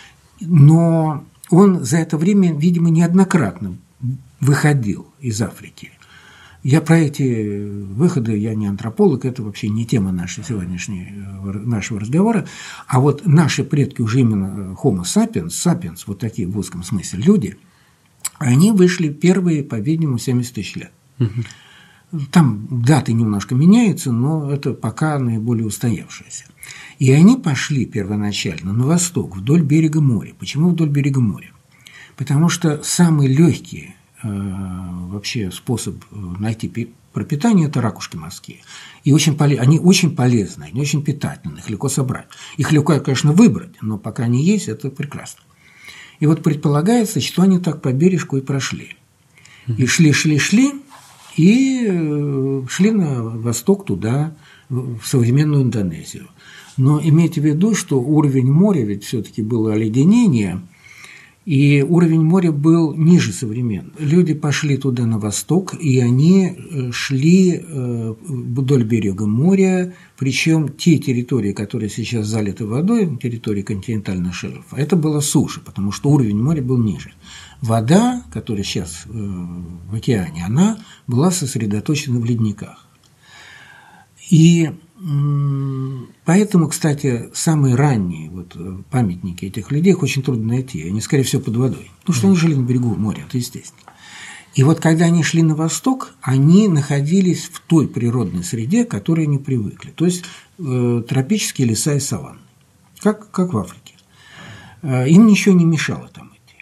Но он за это время, видимо, неоднократно выходил из Африки. Я про эти выходы, я не антрополог, это вообще не тема нашей сегодняшней, нашего разговора. А вот наши предки, уже именно Homo sapiens, sapiens, вот такие в узком смысле люди, они вышли первые, по-видимому, семьдесят тысяч лет. Там даты немножко меняются, но это пока наиболее устоявшиеся. И они пошли первоначально на восток, вдоль берега моря. Почему вдоль берега моря? Потому что самый легкий э, вообще способ найти пропитание – это ракушки морские. И очень поле... они очень полезны, они очень питательны, их легко собрать. Их легко, конечно, выбрать, но пока они есть, это прекрасно. И вот предполагается, что они так по бережку и прошли. И шли, шли, шли, и шли на восток туда, в современную Индонезию. Но имейте в виду, что уровень моря, ведь все-таки было оледенение, и уровень моря был ниже современного. Люди пошли туда на восток, и они шли вдоль берега моря, причем те территории, которые сейчас залиты водой, территории континентального шельфа, это была суша, потому что уровень моря был ниже. Вода, которая сейчас в океане, она была сосредоточена в ледниках. И поэтому, кстати, самые ранние вот памятники этих людей их очень трудно найти. Они, скорее всего, под водой. Потому что они жили на берегу моря, это естественно. И вот когда они шли на восток, они находились в той природной среде, к которой они привыкли. То есть э, тропические леса и саванны, как, как в Африке. Э, им ничего не мешало там идти.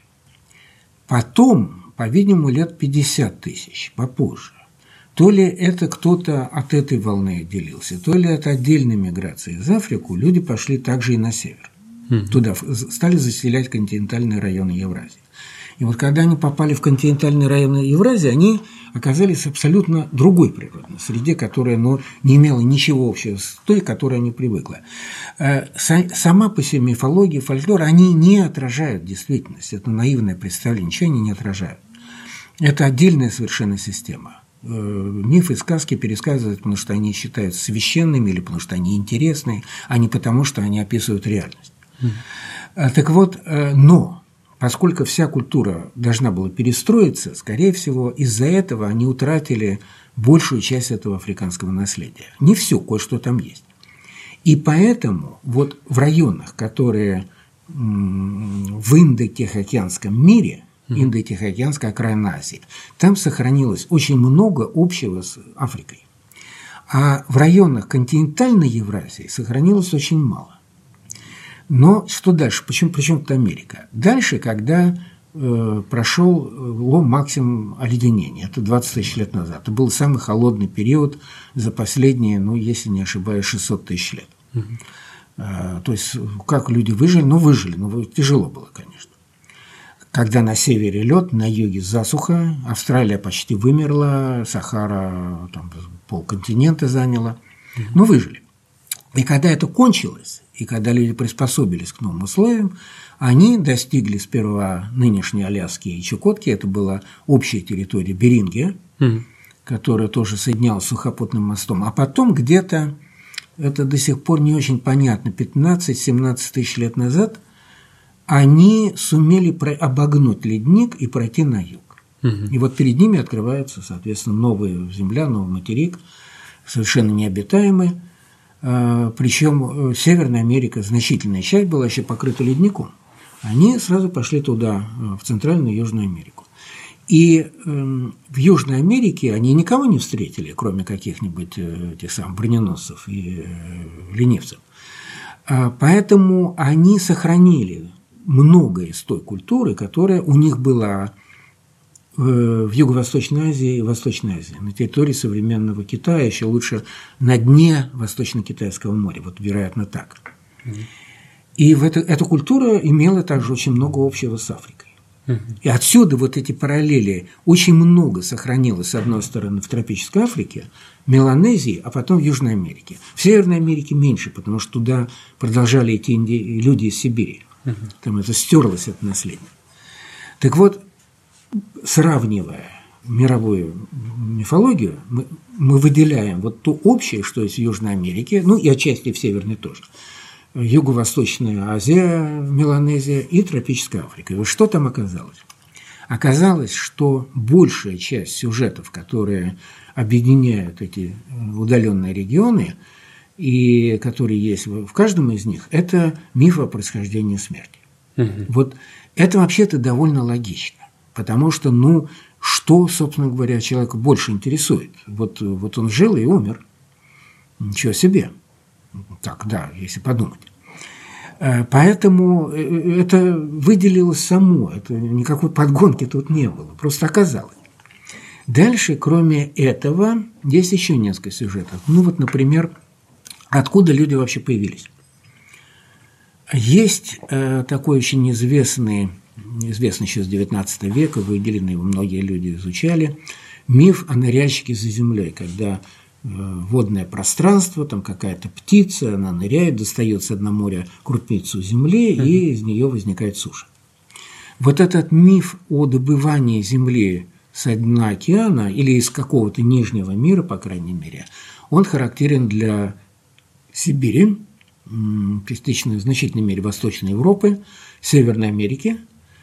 Потом, по-видимому, лет пятьдесят тысяч, попозже, то ли это кто-то от этой волны отделился, то ли это отдельная миграция из Африки, люди пошли также и на север. Mm-hmm. Туда стали заселять континентальные районы Евразии. И вот когда они попали в континентальные районы Евразии, они оказались в абсолютно другой природной среде, которая ну, не имела ничего общего с той, к которой они привыкли. Сама по себе мифология, фольклор, они не отражают действительность. Это наивное представление, ничего они не отражают. Это отдельная совершенно система. Мифы и сказки пересказывают, потому что они считаются священными или потому что они интересны, а не потому что они описывают реальность. Mm. Так вот, но поскольку вся культура должна была перестроиться, скорее всего, из-за этого они утратили большую часть этого африканского наследия. Не все, кое-что там есть. И поэтому вот в районах, которые в Индо-Тихоокеанском мире, Индо-Тихоокеанская окраина Азии, там сохранилось очень много общего с Африкой. А в районах континентальной Евразии сохранилось очень мало. Но что дальше? Почему, причем тут Америка? Дальше, когда э, прошел лом максимум оледенения, это двадцать тысяч лет назад, это был самый холодный период за последние, ну, если не ошибаюсь, шестьсот тысяч лет. Mm-hmm. э, то есть, как люди выжили? Ну, выжили, но тяжело было, конечно. Когда на севере лед, на юге засуха, Австралия почти вымерла, Сахара там, полконтинента заняла, mm-hmm. но выжили. И когда это кончилось, и когда люди приспособились к новым условиям, они достигли сперва нынешней Аляски и Чукотки, это была общая территория Берингия, mm-hmm. которая тоже соединялась с сухопутным мостом, а потом где-то, это до сих пор не очень понятно, пятнадцать-семнадцать тысяч лет назад они сумели обогнуть ледник и пройти на юг. Mm-hmm. И вот перед ними открывается, соответственно, новая земля, новый материк, совершенно необитаемый. Причем Северная Америка, значительная часть была еще покрыта ледником. Они сразу пошли туда, в Центральную и Южную Америку. И в Южной Америке они никого не встретили, кроме каких-нибудь тех самых броненосцев и ленивцев. Поэтому они сохранили многое из той культуры, которая у них была в Юго-Восточной Азии и Восточной Азии, на территории современного Китая, еще лучше на дне Восточно-Китайского моря, вот вероятно так. Mm-hmm. И в это, эта культура имела также очень много общего с Африкой. Mm-hmm. И отсюда вот эти параллели очень много сохранилось, с одной стороны, в тропической Африке, Меланезии, а потом в Южной Америке. В Северной Америке меньше, потому что туда продолжали идти люди из Сибири. Mm-hmm. Там это стерлось, это наследие. Так вот, сравнивая мировую мифологию, мы, мы выделяем вот то общее, что есть в Южной Америке, ну и отчасти в Северной тоже, Юго-Восточная Азия, Меланезия и тропическая Африка. И вот что там оказалось? Оказалось, что большая часть сюжетов, которые объединяют эти удаленные регионы и которые есть в каждом из них, это миф о происхождении смерти. Угу. Вот это вообще-то довольно логично. Потому что, ну, что, собственно говоря, человека больше интересует. Вот, вот он жил и умер. Ничего себе. Так, да, если подумать. Поэтому это выделилось само, это никакой подгонки тут не было, просто оказалось. Дальше, кроме этого, есть еще несколько сюжетов. Ну вот, например, откуда люди вообще появились. Есть э, такой очень известный, известный еще с девятнадцатого века, выделенный его многие люди изучали, миф о ныряльщике за землей, когда водное пространство, там какая-то птица, она ныряет, достает с дна моря крупицу земли, mm-hmm. и из нее возникает суша. Вот этот миф о добывании земли со дна океана или из какого-то нижнего мира, по крайней мере, он характерен для Сибири, частично в значительной мере Восточной Европы, Северной Америки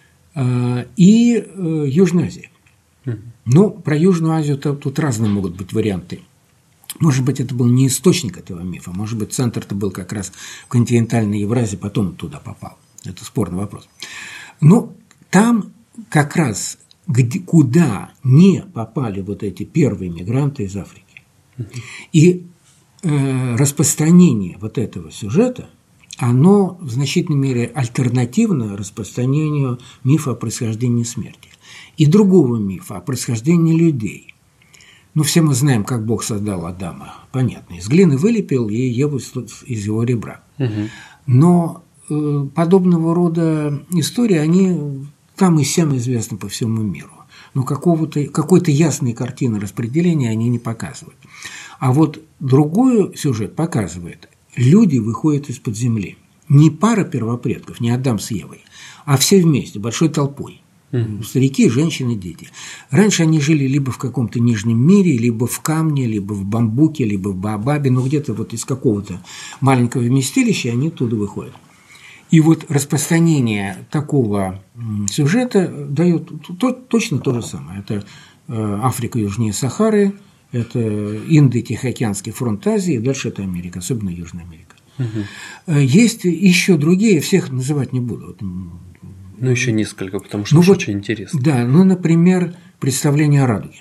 и Южной Азии. Mm-hmm. Ну, про Южную Азию тут разные могут быть варианты. Может быть, это был не источник этого мифа, может быть, центр-то был как раз в континентальной Евразии, потом туда попал. Это спорный вопрос. Но там как раз, где, куда не попали вот эти первые мигранты из Африки. И э, распространение вот этого сюжета, оно в значительной мере альтернативно распространению мифа о происхождении смерти. И другого мифа о происхождении людей. Ну, все мы знаем, как Бог создал Адама, понятно. Из глины вылепил и Еву из его ребра. Угу. Но э, подобного рода истории, они там и сям известны по всему миру. Но какого-то, какой-то ясной картины распределения они не показывают. А вот другой сюжет показывает, люди выходят из-под земли. Не пара первопредков, не Адам с Евой, а все вместе, большой толпой. Mm-hmm. Старики, женщины, дети. Раньше они жили либо в каком-то нижнем мире, либо в камне, либо в бамбуке, либо в баобабе, но где-то вот из какого-то маленького вместилища они оттуда выходят. И вот распространение такого сюжета дает точно то же самое. Это Африка южнее Сахары, это Индо-Тихоокеанский фронт Азии, и дальше это Америка, особенно Южная Америка. Угу. Есть еще другие, всех называть не буду. Ну, еще несколько, потому что ну, уж вот, очень интересно. Да, ну, например, представление о радуге.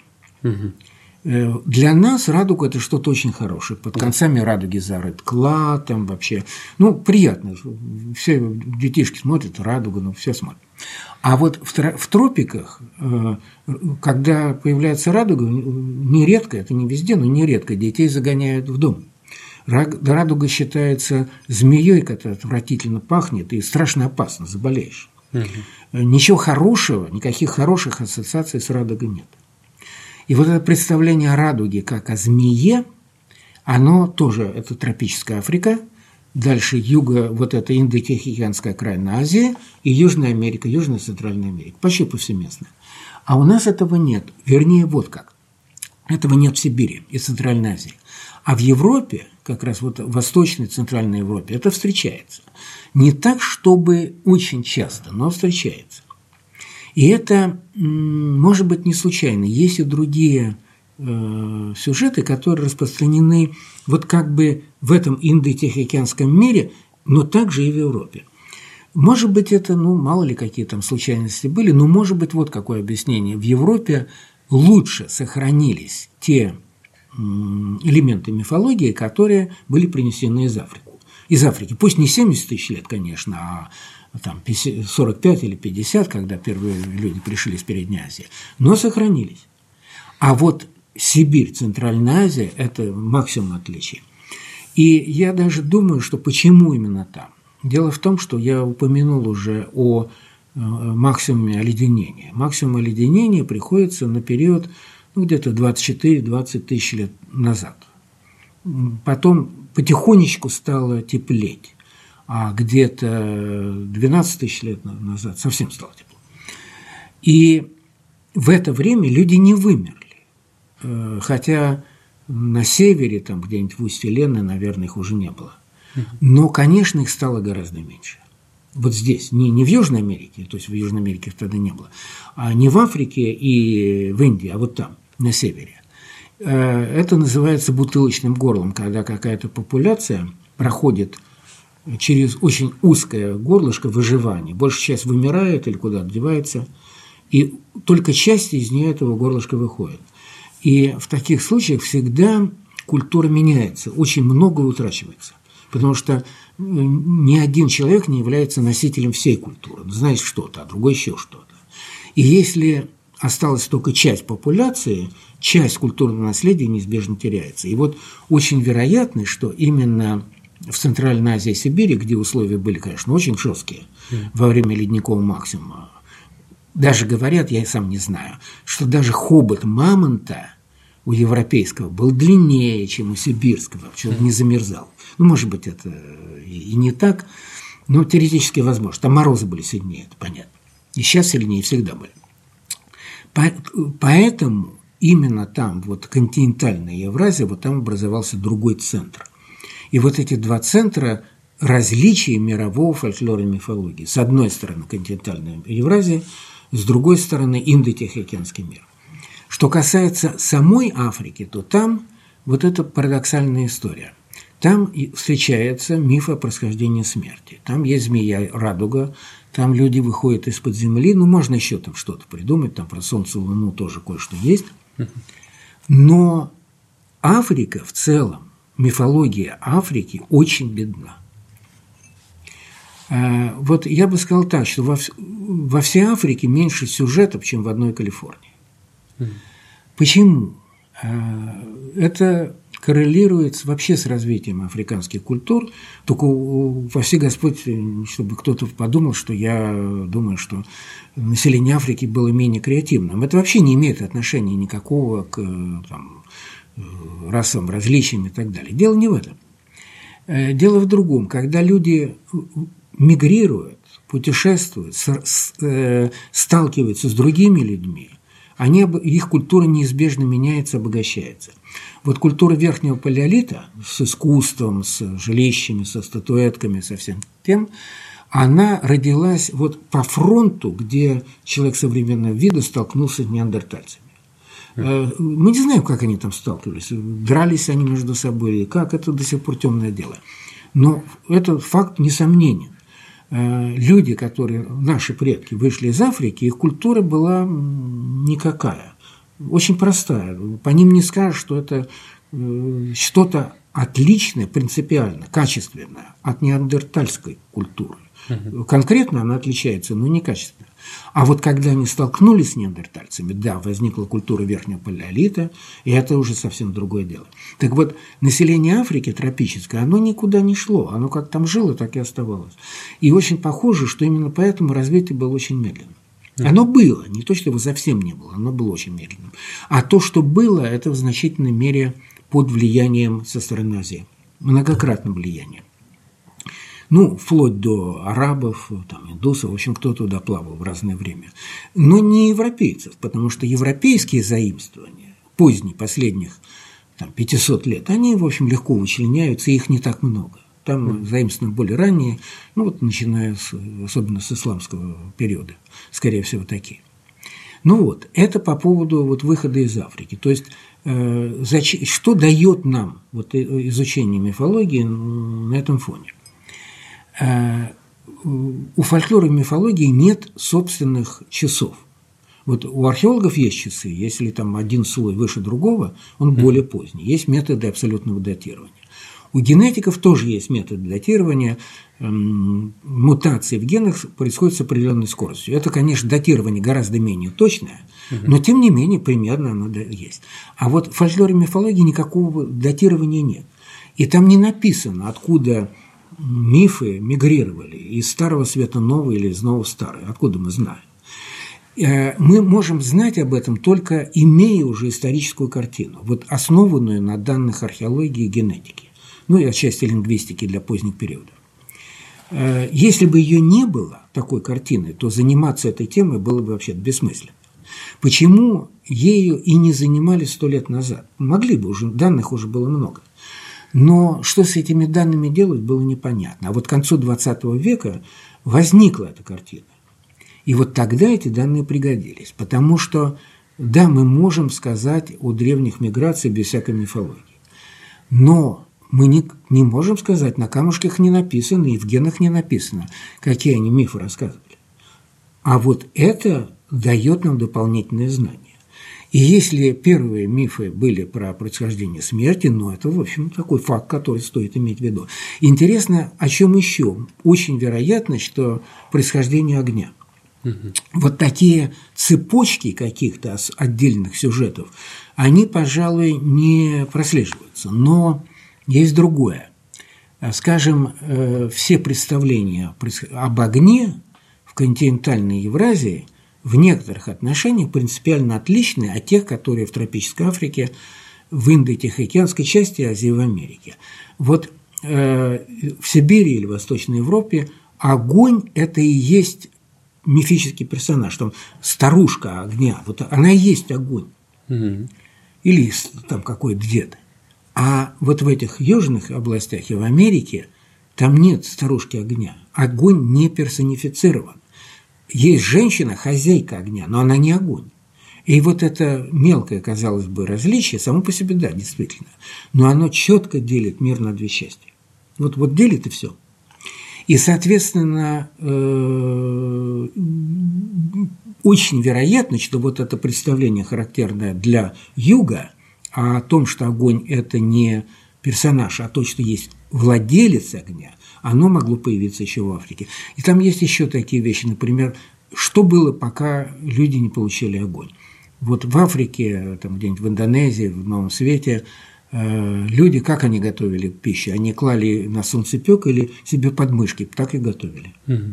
Угу. Для нас радуга – это что-то очень хорошее. Под концами радуги зарыт клад, там вообще. Ну, приятно. Все детишки смотрят, радуга, ну, все смотрят. А вот в тропиках, когда появляется радуга, нередко, это не везде, но нередко детей загоняют в дом. Радуга считается змеей, которая отвратительно пахнет, и страшно опасно, заболеешь. Угу. Ничего хорошего, никаких хороших ассоциаций с радугой нет. И вот это представление о радуге как о змее, оно тоже, это тропическая Африка, дальше юго, вот это Индо-Тихоокеанская окраина Азии и Южная Америка, Южная и Центральная Америка, почти повсеместно. А у нас этого нет, вернее, вот как. Этого нет в Сибири и Центральной Азии. А в Европе, как раз вот в Восточной и Центральной Европе, это встречается. Не так, чтобы очень часто, но встречается. И это, может быть, не случайно. Есть и другие э, сюжеты, которые распространены вот как бы в этом Индо-Тихоокеанском мире, но также и в Европе. Может быть, это, ну, мало ли какие там случайности были, но может быть, вот какое объяснение. В Европе лучше сохранились те элементы мифологии, которые были принесены из Африки. Из Африки. Пусть не семьдесят тысяч лет, конечно, а там сорок пять или пятьдесят, когда первые люди пришли с Передней Азии, но сохранились. А вот Сибирь, Центральная Азия – это максимум отличий. И я даже думаю, что почему именно там. Дело в том, что я упомянул уже о максимуме оледенения. Максимум оледенения приходится на период ну, где-то двадцать четыре - двадцать тысяч лет назад. Потом потихонечку стало теплеть, а где-то двенадцать тысяч лет назад совсем стало тепло. И в это время люди не вымерли, хотя на севере, там где-нибудь в устье Лены, наверное, их уже не было. Но, конечно, их стало гораздо меньше. Вот здесь, не, не в Южной Америке, то есть в Южной Америке тогда не было, а не в Африке и в Индии, а вот там, на севере. Это называется бутылочным горлом, когда какая-то популяция проходит через очень узкое горлышко выживания. Большая часть вымирает или куда-то девается. И только часть из нее этого горлышка выходит. И в таких случаях всегда культура меняется, очень многое утрачивается. Потому что ни один человек не является носителем всей культуры. Он знает что-то, а другой еще что-то. И если осталась только часть популяции, часть культурного наследия неизбежно теряется. И вот очень вероятно, что именно в Центральной Азии и Сибири, где условия были, конечно, очень жесткие во время ледникового максимума, даже говорят, я и сам не знаю, что даже хобот мамонта у европейского был длиннее, чем у сибирского, потому что не замерзал. Ну, может быть, это и не так, но теоретически возможно. Там морозы были сильнее, это понятно. И сейчас сильнее всегда были. Поэтому именно там, вот континентальная Евразия, вот там образовался другой центр. И вот эти два центра – различия мирового фольклора и мифологии. С одной стороны континентальная Евразия, с другой стороны Индо-Тихоокеанский мир. Что касается самой Африки, то там вот это парадоксальная история. Там встречается миф о происхождении смерти. Там есть змея-радуга, там люди выходят из-под земли. Ну, можно еще там что-то придумать, там про Солнце, Луну тоже кое-что есть. Но Африка в целом, мифология Африки очень бедна. Вот я бы сказал так, что во, во всей Африке меньше сюжетов, чем в одной Калифорнии. Почему? Это коррелирует вообще с развитием африканских культур. Только во все Господь, чтобы кто-то подумал, что я думаю, что население Африки было менее креативным. Это вообще не имеет отношения никакого к там, расовым различиям и так далее. Дело не в этом. Дело в другом. Когда люди мигрируют, путешествуют, сталкиваются с другими людьми, они, их культура неизбежно меняется, обогащается. Вот культура верхнего палеолита с искусством, с жилищами, со статуэтками, со всем тем, она родилась вот по фронту, где человек современного вида столкнулся с неандертальцами. Мы не знаем, как они там сталкивались, дрались они между собой, как это до сих пор темное дело. Но этот факт несомненен. Люди, которые, наши предки, вышли из Африки, их культура была никакая, очень простая. По ним не скажешь, что это что-то отличное, принципиально, качественное от неандертальской культуры. Угу. Конкретно она отличается, но не качественно. А вот когда они столкнулись с неандертальцами, да, возникла культура верхнего палеолита, и это уже совсем другое дело. Так вот, население Африки тропическое, оно никуда не шло, оно как там жило, так и оставалось. И очень похоже, что именно поэтому развитие было очень медленным. Оно было, не то, что его совсем не было, оно было очень медленным. А то, что было, это в значительной мере под влиянием со стороны Азии, многократным влиянием. Ну, вплоть до арабов, там, индусов, в общем, кто туда плавал в разное время. Но не европейцев, потому что европейские заимствования, поздние, последних там, пятьсот лет, они, в общем, легко вычленяются, и их не так много. Там заимствованы более ранние, ну, вот начиная с, особенно с исламского периода, скорее всего, такие. Ну вот, это по поводу вот, выхода из Африки. То есть, э, зач... что дает нам вот, изучение мифологии на этом фоне? У фольклора и мифологии нет собственных часов. Вот у археологов есть часы, если там один слой выше другого, он более поздний. Есть методы абсолютного датирования. У генетиков тоже есть методы датирования. Мутации в генах происходят с определенной скоростью. Это, конечно, датирование гораздо менее точное, но тем не менее примерно оно есть. А вот в фольклоре и мифологии никакого датирования нет. И там не написано, откуда мифы мигрировали из Старого Света новый или из Нового в Старый. Откуда мы знаем? Мы можем знать об этом только имея уже историческую картину, вот основанную на данных археологии и генетики, ну и отчасти лингвистики для поздних периодов. Если бы ее не было, такой картины, то заниматься этой темой было бы вообще бессмысленно. Почему ею и не занимались сто лет назад? Могли бы, уже данных уже было много. Но что с этими данными делать, было непонятно. А вот к концу двадцатого века возникла эта картина. И вот тогда эти данные пригодились. Потому что, да, мы можем сказать о древних миграциях без всякой мифологии. Но мы не, не можем сказать, на камушках не написано, и в генах не написано, какие они мифы рассказывали. А вот это дает нам дополнительные знания. И если первые мифы были про происхождение смерти, ну, это, в общем, такой факт, который стоит иметь в виду. Интересно, о чем еще? Очень вероятно, что происхождение огня. Угу. Вот такие цепочки каких-то отдельных сюжетов, они, пожалуй, не прослеживаются. Но есть другое. Скажем, все представления об огне в континентальной Евразии в некоторых отношениях принципиально отличны от тех, которые в тропической Африке, в Индо-Тихоокеанской части Азии и в Америке. Вот э, в Сибири или Восточной Европе огонь – это и есть мифический персонаж, там старушка огня, вот она и есть огонь. Mm-hmm. Или там какой-то дед. А вот в этих южных областях и в Америке там нет старушки огня. Огонь не персонифицирован. Есть женщина, хозяйка огня, но она не огонь. И вот это мелкое, казалось бы, различие, само по себе, да, действительно, но оно четко делит мир на две части. Вот, вот делит и все. И, соответственно, очень вероятно, что вот это представление, характерное для юга, о том, что огонь – это не персонаж, а то, что есть владелец огня, оно могло появиться еще в Африке. И там есть еще такие вещи, например, что было, пока люди не получили огонь. Вот в Африке, там где-нибудь в Индонезии, в Новом Свете, э, люди, как они готовили пищу? Они клали на солнцепёк или себе под мышки, так и готовили. Угу.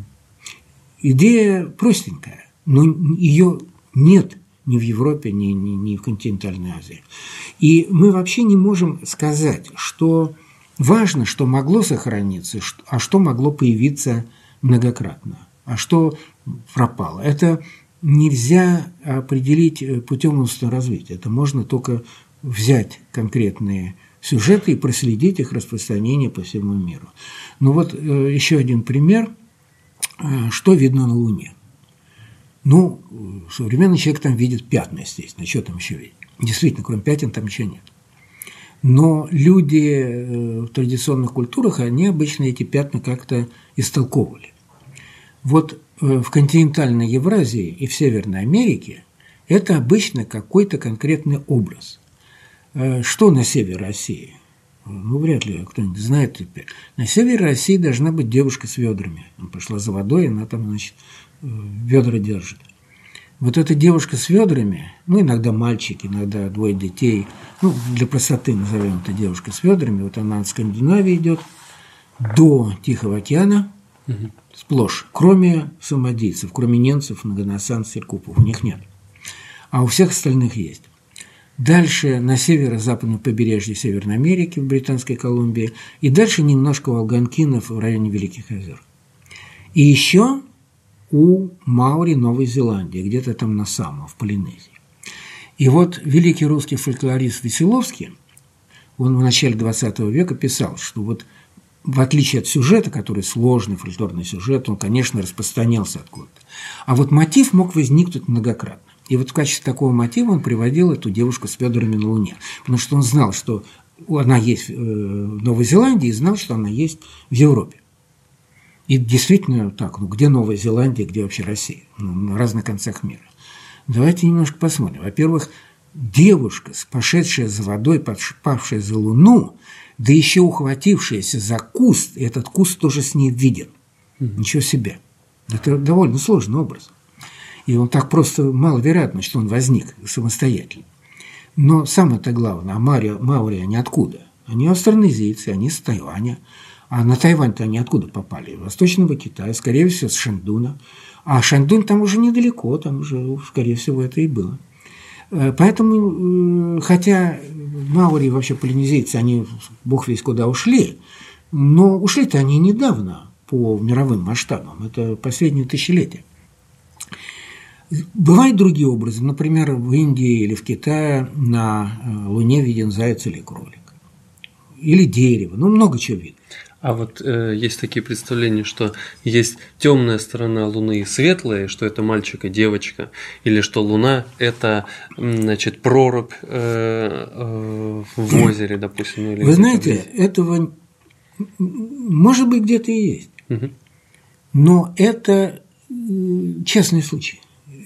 Идея простенькая, но ее нет ни в Европе, ни, ни, ни в континентальной Азии. И мы вообще не можем сказать, что важно, что могло сохраниться, а что могло появиться многократно, а что пропало. Это нельзя определить путем умственного развития. Это можно только взять конкретные сюжеты и проследить их распространение по всему миру. Ну вот еще один пример, что видно на Луне. Ну, современный человек там видит пятна, естественно, что там еще видеть? Действительно, кроме пятен там ничего нет. Но люди в традиционных культурах, они обычно эти пятна как-то истолковывали. Вот в континентальной Евразии и в Северной Америке это обычно какой-то конкретный образ. Что на севере России? Ну, вряд ли кто-нибудь знает теперь. На севере России должна быть девушка с ведрами. Она пошла за водой, она там, значит, ведра держит. Вот эта девушка с ведрами, ну, иногда мальчик, иногда двое детей, ну, для простоты назовем это девушка с ведрами, вот она от Скандинавии идет до Тихого океана, угу. Сплошь, кроме самодийцев, кроме немцев, многоносанцев, серкупов, у них нет. А у всех остальных есть. Дальше на северо-западном побережье Северной Америки, в Британской Колумбии, и дальше немножко у алганкинов в районе Великих озер. И еще у маори Новой Зеландии, где-то там на Самоа, в Полинезии. И вот великий русский фольклорист Веселовский, он в начале двадцатого века писал, что вот в отличие от сюжета, который сложный фольклорный сюжет, он, конечно, распространялся откуда-то. А вот мотив мог возникнуть многократно. И вот в качестве такого мотива он приводил эту девушку с ведрами на Луне. Потому что он знал, что она есть в Новой Зеландии, и знал, что она есть в Европе. И действительно так, ну где Новая Зеландия, где вообще Россия? Ну, на разных концах мира. Давайте немножко посмотрим. Во-первых, девушка, пошедшая за водой, павшая за Луну, да еще ухватившаяся за куст, и этот куст тоже с ней виден. Mm-hmm. Ничего себе. Это довольно сложный образ. И он так просто маловероятно, что он возник самостоятельно. Но самое-то главное, а маори, они откуда? Они австронезийцы, они с Тайваня. А на Тайвань-то они откуда попали? Восточного Китая, скорее всего, с Шаньдуна. А Шаньдун там уже недалеко, там уже, скорее всего, это и было. Поэтому, хотя маори, вообще полинезийцы, они бог весть куда ушли, но ушли-то они недавно по мировым масштабам, это последние тысячелетия. Бывают другие образы, например, в Индии или в Китае на Луне виден заяц или кролик, или дерево, ну много чего видно. А вот э, есть такие представления, что есть темная сторона Луны и светлая, что это мальчик и девочка, или что Луна – это, значит, прорубь э, э, в озере, допустим. Или вы знаете, этого, может быть, где-то и есть, угу. Но это частный случай.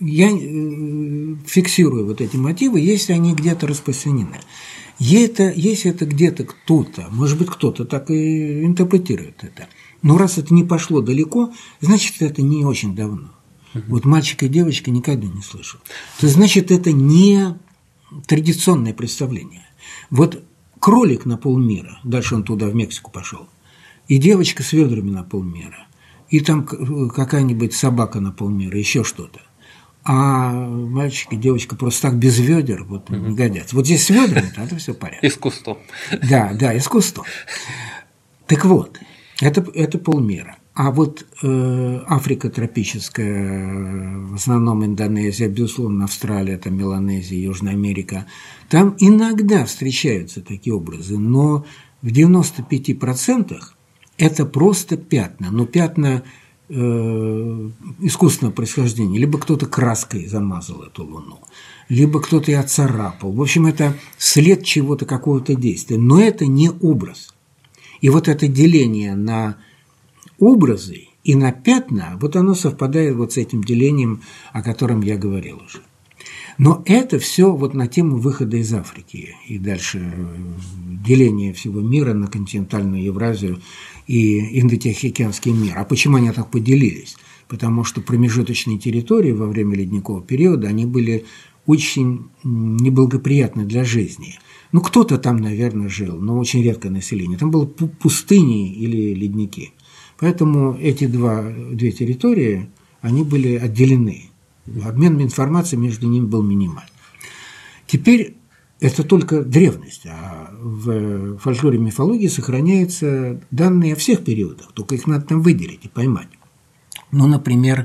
я фиксирую вот эти мотивы, если они где-то распространены. Это, если это где-то кто-то, может быть, кто-то так и интерпретирует это, но раз это не пошло далеко, значит, это не очень давно. Uh-huh. Вот мальчик и девочка никогда не слышал. То есть, значит, это не традиционное представление. Вот кролик на полмира, дальше он туда, в Мексику пошел, и девочка с ведрами на полмира, и там какая-нибудь собака на полмира, еще что-то. А мальчик и девочка просто так без ведер вот, uh-huh. не годятся. Вот здесь с ведрами, тогда все в порядке. Искусство. Да, да, искусство. Так вот, это, это полмира. А вот э, Африка тропическая, в основном Индонезия, безусловно, Австралия, там Меланезия, Южная Америка, там иногда встречаются такие образы, но в девяноста пяти процентах это просто пятна. Но пятна э, искусственного происхождения. Либо кто-то краской замазал эту луну, либо кто-то и отцарапал. В общем, это след чего-то, какого-то действия. Но это не образ. И вот это деление на образы и на пятна, вот оно совпадает вот с этим делением, о котором я говорил уже. Но это все вот на тему выхода из Африки и дальше деление всего мира на континентальную Евразию и Индотихоокеанский мир. А почему они так поделились? Потому что промежуточные территории во время ледникового периода, они были очень неблагоприятны для жизни. Ну, кто-то там, наверное, жил, но очень редкое население. Там было пустыни или ледники. Поэтому эти два, две территории, они были отделены. Обмен информацией между ними был минимальный. Теперь это только древность, а в фольклоре и мифологии сохраняются данные о всех периодах, только их надо там выделить и поймать. Ну, например,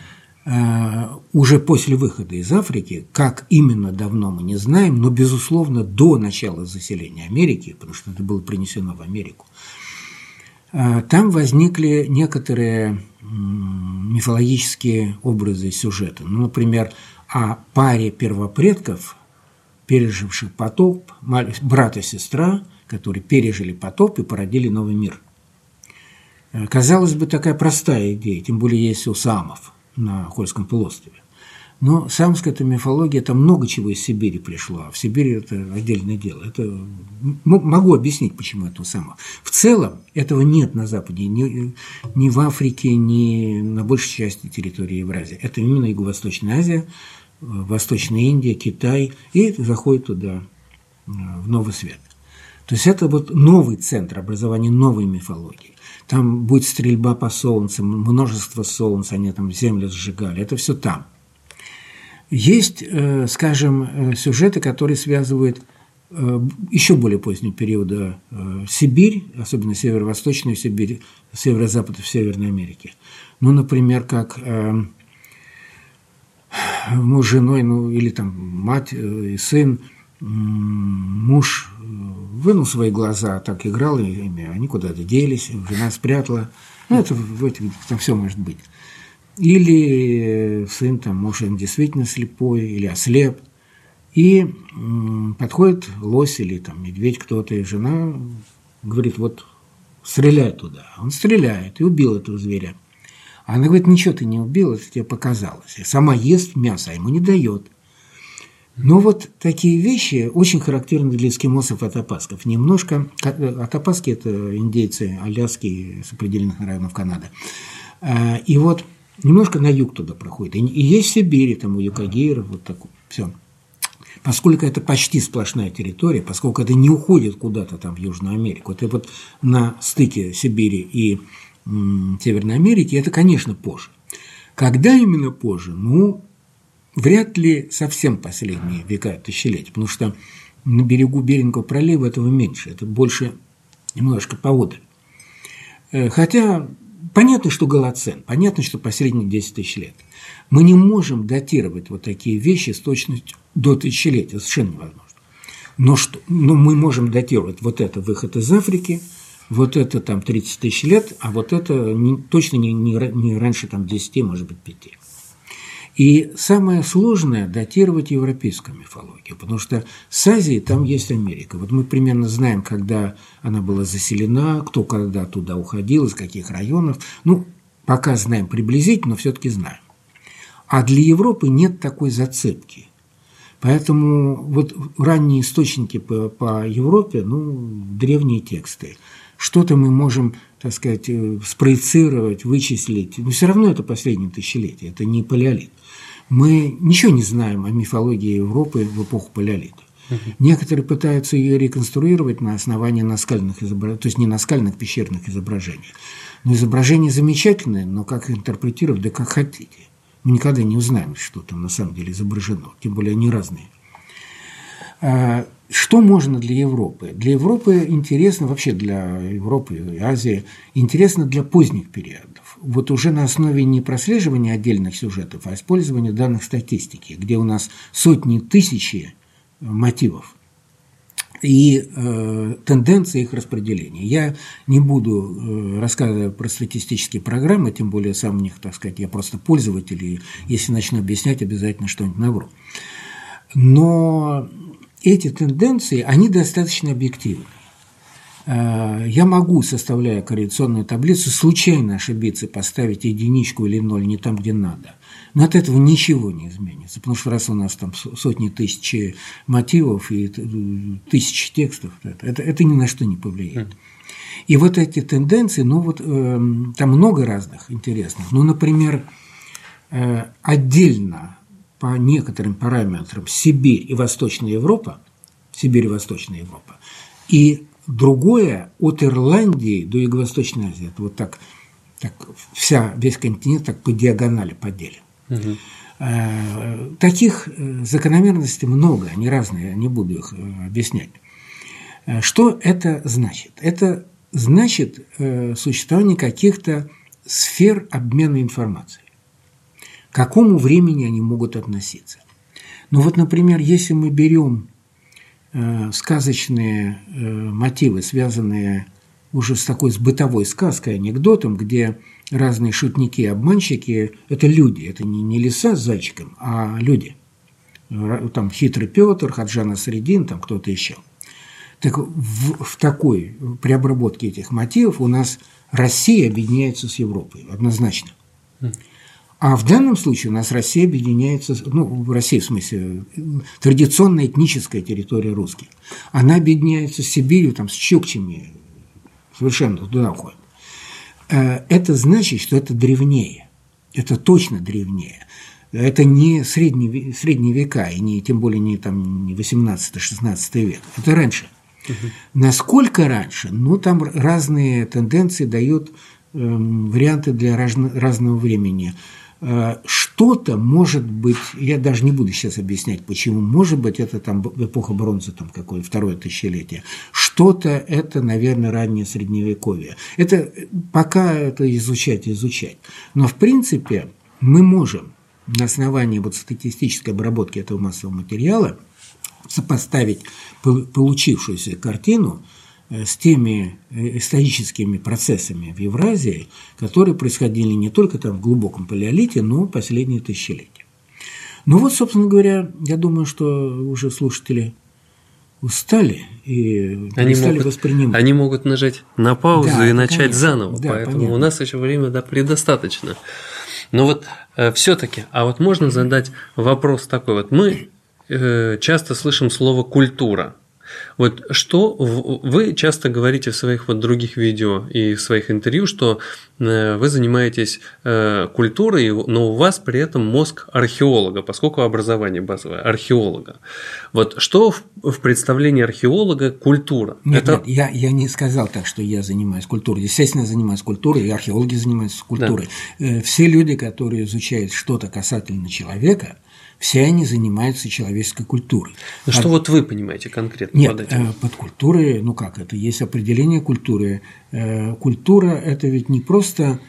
уже после выхода из Африки, как именно давно мы не знаем, но, безусловно, до начала заселения Америки, потому что это было принесено в Америку, там возникли некоторые мифологические образы и сюжеты. Ну, например, о паре первопредков, переживших потоп, брат и сестра, которые пережили потоп и породили новый мир. Казалось бы, такая простая идея, тем более есть у саамов на Кольском полуострове. Но саамская мифология, там много чего из Сибири пришло, а в Сибири это отдельное дело. Это, могу объяснить, почему это у саамов. В целом этого нет на Западе, ни, ни в Африке, ни на большей части территории Евразии. Это именно Юго-Восточная Азия, Восточная Индия, Китай, и заходит туда, в Новый Свет. То есть это вот новый центр образования новой мифологии. Там будет стрельба по солнцу, множество солнц, они там землю сжигали, это все там. Есть, скажем, сюжеты, которые связывают еще более позднего периода Сибирь, особенно северо-восточную Сибирь, северо-запад в Северной Америке. Ну, например, как муж с женой, ну, или там мать и сын, муж вынул свои глаза, так играл ими, они куда-то делись, жена спрятала. Ну, это в этих, там все может быть. Или сын, там, может, он действительно слепой или ослеп. И подходит лось или там, медведь кто-то, и жена говорит, вот стреляй туда. Он стреляет и убил этого зверя. А она говорит, ничего ты не убил, это тебе показалось. И сама ест мясо, а ему не дает. Но вот такие вещи очень характерны для эскимосов и атапасков. Немножко, атапаски – это индейцы Аляски с определенных районов Канады. И вот немножко на юг туда проходит. И есть в Сибири, там у юкагиров, вот такое, все. Поскольку это почти сплошная территория, поскольку это не уходит куда-то там в Южную Америку, это вот на стыке Сибири и м, Северной Америки, это, конечно, позже. Когда именно позже? Ну, вряд ли совсем последние века, тысячелетия, потому что на берегу Берингового пролива этого меньше, это больше немножко поодаль. Хотя понятно, что Голоцен, понятно, что последние десять тысяч лет. Мы не можем датировать вот такие вещи с точностью до тысячелетия, совершенно невозможно. Но, что, но мы можем датировать вот это выход из Африки, вот это там тридцать тысяч лет, а вот это не, точно не, не, не раньше там десяти, может быть, пяти. И самое сложное – датировать европейскую мифологию, потому что с Азией там есть Америка. Вот мы примерно знаем, когда она была заселена, кто когда туда уходил, из каких районов. Ну, пока знаем приблизительно, но все-таки знаем. А для Европы нет такой зацепки. Поэтому вот ранние источники по, по Европе, ну, древние тексты. Что-то мы можем, так сказать, спроецировать, вычислить. Но все равно это последнее тысячелетие, это не палеолит. Мы ничего не знаем о мифологии Европы в эпоху палеолита. Uh-huh. Некоторые пытаются ее реконструировать на основании наскальных изображений, то есть не наскальных пещерных изображений. Но изображения замечательные, но как их интерпретировать, да как хотите. Мы никогда не узнаем, что там на самом деле изображено, тем более они разные. Что можно для Европы? Для Европы интересно, вообще для Европы и Азии, интересно для поздних периодов. Вот уже на основе не прослеживания отдельных сюжетов, а использования данных статистики, где у нас сотни тысяч мотивов и э, тенденции их распределения. Я не буду э, рассказывать про статистические программы, тем более сам в них, так сказать, я просто пользователь, и если начну объяснять, обязательно что-нибудь навру. Но эти тенденции, они достаточно объективны. Я могу, составляя корреляционную таблицу, случайно ошибиться, поставить единичку или ноль не там, где надо. Но от этого ничего не изменится, потому что раз у нас там сотни тысяч мотивов и тысячи текстов, это, это ни на что не повлияет. И вот эти тенденции, ну вот э, там много разных интересных. Ну, например, э, отдельно по некоторым параметрам Сибирь и Восточная Европа, Сибирь и Восточная Европа, и другое от Ирландии до Юго-Восточной Азии. Это вот так, так вся, весь континент так по диагонали поделен. Угу. Э, таких закономерностей много, они разные, я не буду их объяснять. Что это значит? Это значит э, существование каких-то сфер обмена информацией. К какому времени они могут относиться? Ну вот, например, если мы берем э, сказочные э, мотивы, связанные уже с такой с бытовой сказкой, анекдотом, где разные шутники и обманщики – это люди, это не, не лиса с зайчиком, а люди. Там Хитрый Петр, Хаджан Насреддин, там кто-то еще. Так в, в такой, при обработке этих мотивов у нас Россия объединяется с Европой, однозначно. А в данном случае у нас Россия объединяется, ну, в России, в смысле, традиционная этническая территория русских, она объединяется с Сибирью, там, с чукчами, совершенно туда уходит. Это значит, что это древнее, это точно древнее. Это не средние, средние века, и не, тем более не, там, не восемнадцатый-шестнадцатый век, это раньше. Угу. Насколько раньше? Ну, там разные тенденции дают э, варианты для разно, разного времени. Э, что-то может быть, я даже не буду сейчас объяснять, почему, может быть, это там эпоха бронзы, там какое второе тысячелетие, что-то это, наверное, раннее средневековье. Это пока это изучать, изучать. Но, в принципе, мы можем на основании вот статистической обработки этого массового материала сопоставить получившуюся картину с теми историческими процессами в Евразии, которые происходили не только там в глубоком палеолите, но и последние тысячелетия. Ну вот, собственно говоря, я думаю, что уже слушатели устали и они стали могут, воспринимать. Они могут нажать на паузу да, и начать конечно. заново, да, поэтому понятно. У нас еще время да, предостаточно. Но вот э, все-таки, а вот можно задать вопрос такой вот. Мы э, часто слышим слово «культура». Вот что вы часто говорите в своих вот других видео и в своих интервью, что э, вы занимаетесь э, культурой, но у вас при этом мозг археолога, поскольку образование базовое, археолога. Вот что в, в представлении археолога культура? Нет, Это... нет я, я не сказал так, что я занимаюсь культурой. Естественно, я занимаюсь культурой, и археологи занимаются культурой. Да. Все люди, которые изучают что-то касательно человека, все они занимаются человеческой культурой. Ну, что а... вот вы понимаете конкретно Нет, под этим? Под культурой, ну как это, есть определение культуры. Культура – это ведь не просто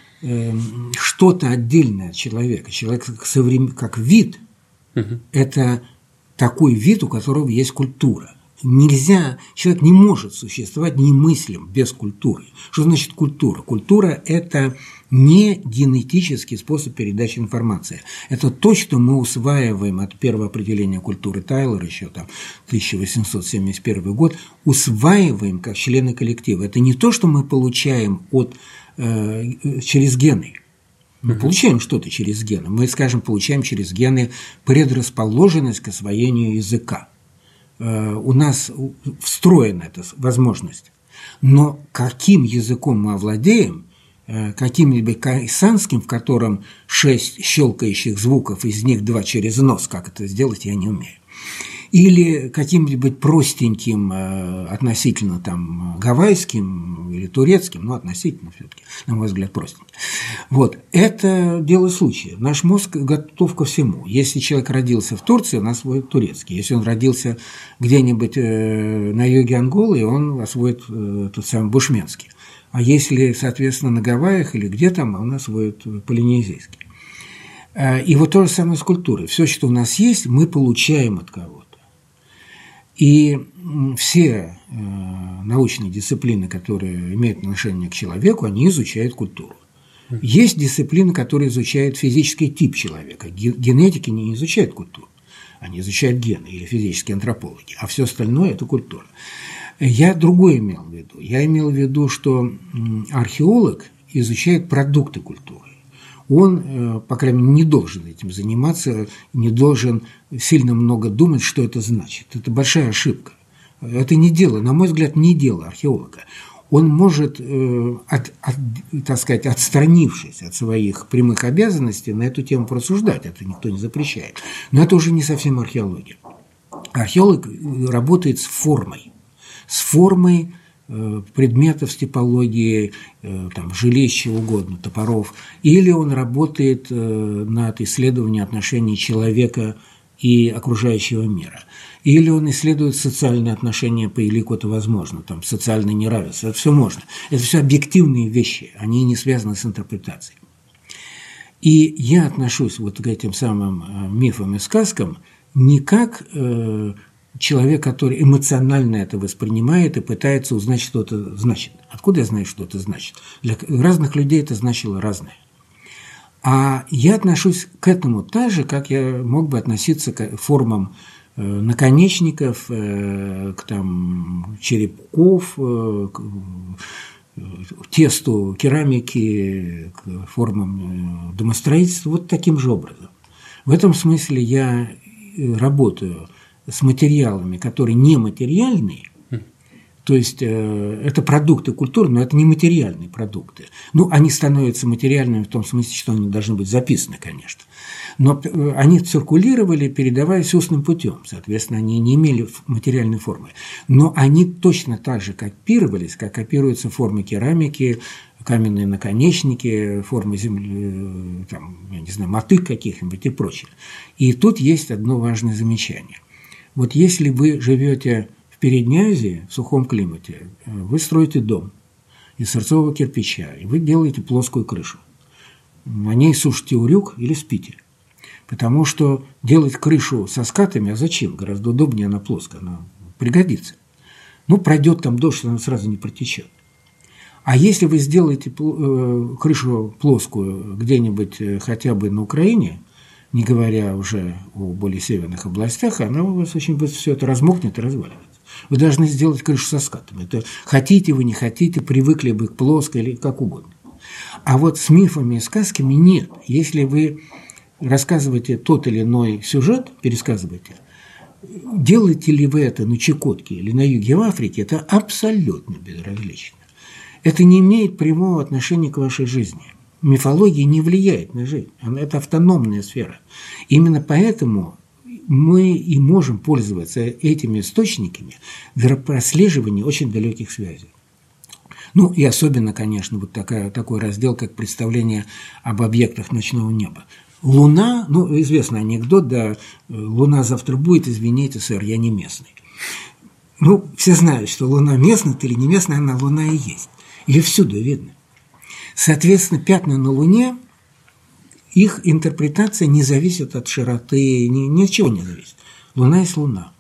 что-то отдельное от человека. Человек как, соврем... как вид угу. – это такой вид, у которого есть культура. Нельзя, человек не может существовать немыслим без культуры. Что значит культура? Культура – это не генетический способ передачи информации. Это то, что мы усваиваем от первого определения культуры Тайлора, еще там тысяча восемьсот семьдесят первый год, усваиваем как члены коллектива. Это не то, что мы получаем от, э, через гены. Мы получаем что-то через гены. Мы, скажем, получаем через гены предрасположенность к освоению языка. У нас встроена эта возможность. Но каким языком мы овладеем, каким-нибудь кайсанским, в котором шесть щелкающих звуков, из них два через нос, как это сделать, я не умею. Или каким-нибудь простеньким, относительно там гавайским или турецким, но относительно все-таки, на мой взгляд, простеньким. Вот, это дело случая. Наш мозг готов ко всему. Если человек родился в Турции, он освоит турецкий. Если он родился где-нибудь на юге Анголы, он освоит тот самый бушменский. А если, соответственно, на Гавайях или где там, он освоит полинезийский. И вот то же самое с культурой. Все, что у нас есть, мы получаем от кого-то. И все э, научные дисциплины, которые имеют отношение к человеку, они изучают культуру. Есть дисциплины, которые изучают физический тип человека. Генетики не изучают культуру, они изучают гены или физические антропологи, а все остальное – это культура. Я другое имел в виду. Я имел в виду, что археолог изучает продукты культуры. Он, по крайней мере, не должен этим заниматься, не должен сильно много думать, что это значит. Это большая ошибка. Это не дело, на мой взгляд, не дело археолога. Он может, от, от, так сказать, отстранившись от своих прямых обязанностей, на эту тему порассуждать, это никто не запрещает. Но это уже не совсем археология. Археолог работает с формой, с формой предметов с типологией, там, жилищ, угодно, топоров, или он работает над исследованием отношений человека и окружающего мира, или он исследует социальные отношения по элику, это возможно, там, социальное неравенство, это все можно. Это все объективные вещи, они не связаны с интерпретацией. И я отношусь вот к этим самым мифам и сказкам не как человек, который эмоционально это воспринимает и пытается узнать, что это значит. Откуда я знаю, что это значит? Для разных людей это значило разное. А я отношусь к этому так же, как я мог бы относиться к формам наконечников, к там, черепков, к тесту керамики, к формам домостроительства, вот таким же образом. В этом смысле я работаю с материалами, которые нематериальные, то есть э, это продукты культуры, но это не материальные продукты. Ну, они становятся материальными в том смысле, что они должны быть записаны, конечно. Но э, они циркулировали, передаваясь устным путем, соответственно, они не имели материальной формы. Но они точно так же копировались, как копируются формы керамики, каменные наконечники, формы земли, там, я не знаю, мотык каких-нибудь и прочее. И тут есть одно важное замечание. Вот если вы живете в Передней Азии, в сухом климате, вы строите дом из сырцового кирпича, и вы делаете плоскую крышу. На ней сушите урюк или спите. Потому что делать крышу со скатами, а зачем? Гораздо удобнее она плоская, она пригодится. Ну, пройдет там дождь, она сразу не протечет. А если вы сделаете крышу плоскую где-нибудь хотя бы на Украине, не говоря уже о более северных областях, она у вас очень быстро все это размокнет и разваливается. Вы должны сделать крышу со скатами. Это хотите вы, не хотите, привыкли бы к плоской или как угодно. А вот с мифами и сказками нет. Если вы рассказываете тот или иной сюжет, пересказываете, делаете ли вы это на Чукотке или на юге в Африке, это абсолютно безразлично. Это не имеет прямого отношения к вашей жизни. Мифология не влияет на жизнь, это автономная сфера. Именно поэтому мы и можем пользоваться этими источниками для прослеживания очень далеких связей. Ну и особенно, конечно, вот такая, такой раздел, как представление об объектах ночного неба. Луна, ну, известный анекдот, да, Луна завтра будет, извините, сэр, я не местный. Ну, все знают, что Луна местная или не местная, она Луна и есть. Или всюду видно. Соответственно, пятна на Луне, их интерпретация не зависит от широты, ни, ничего не зависит. Луна есть Луна.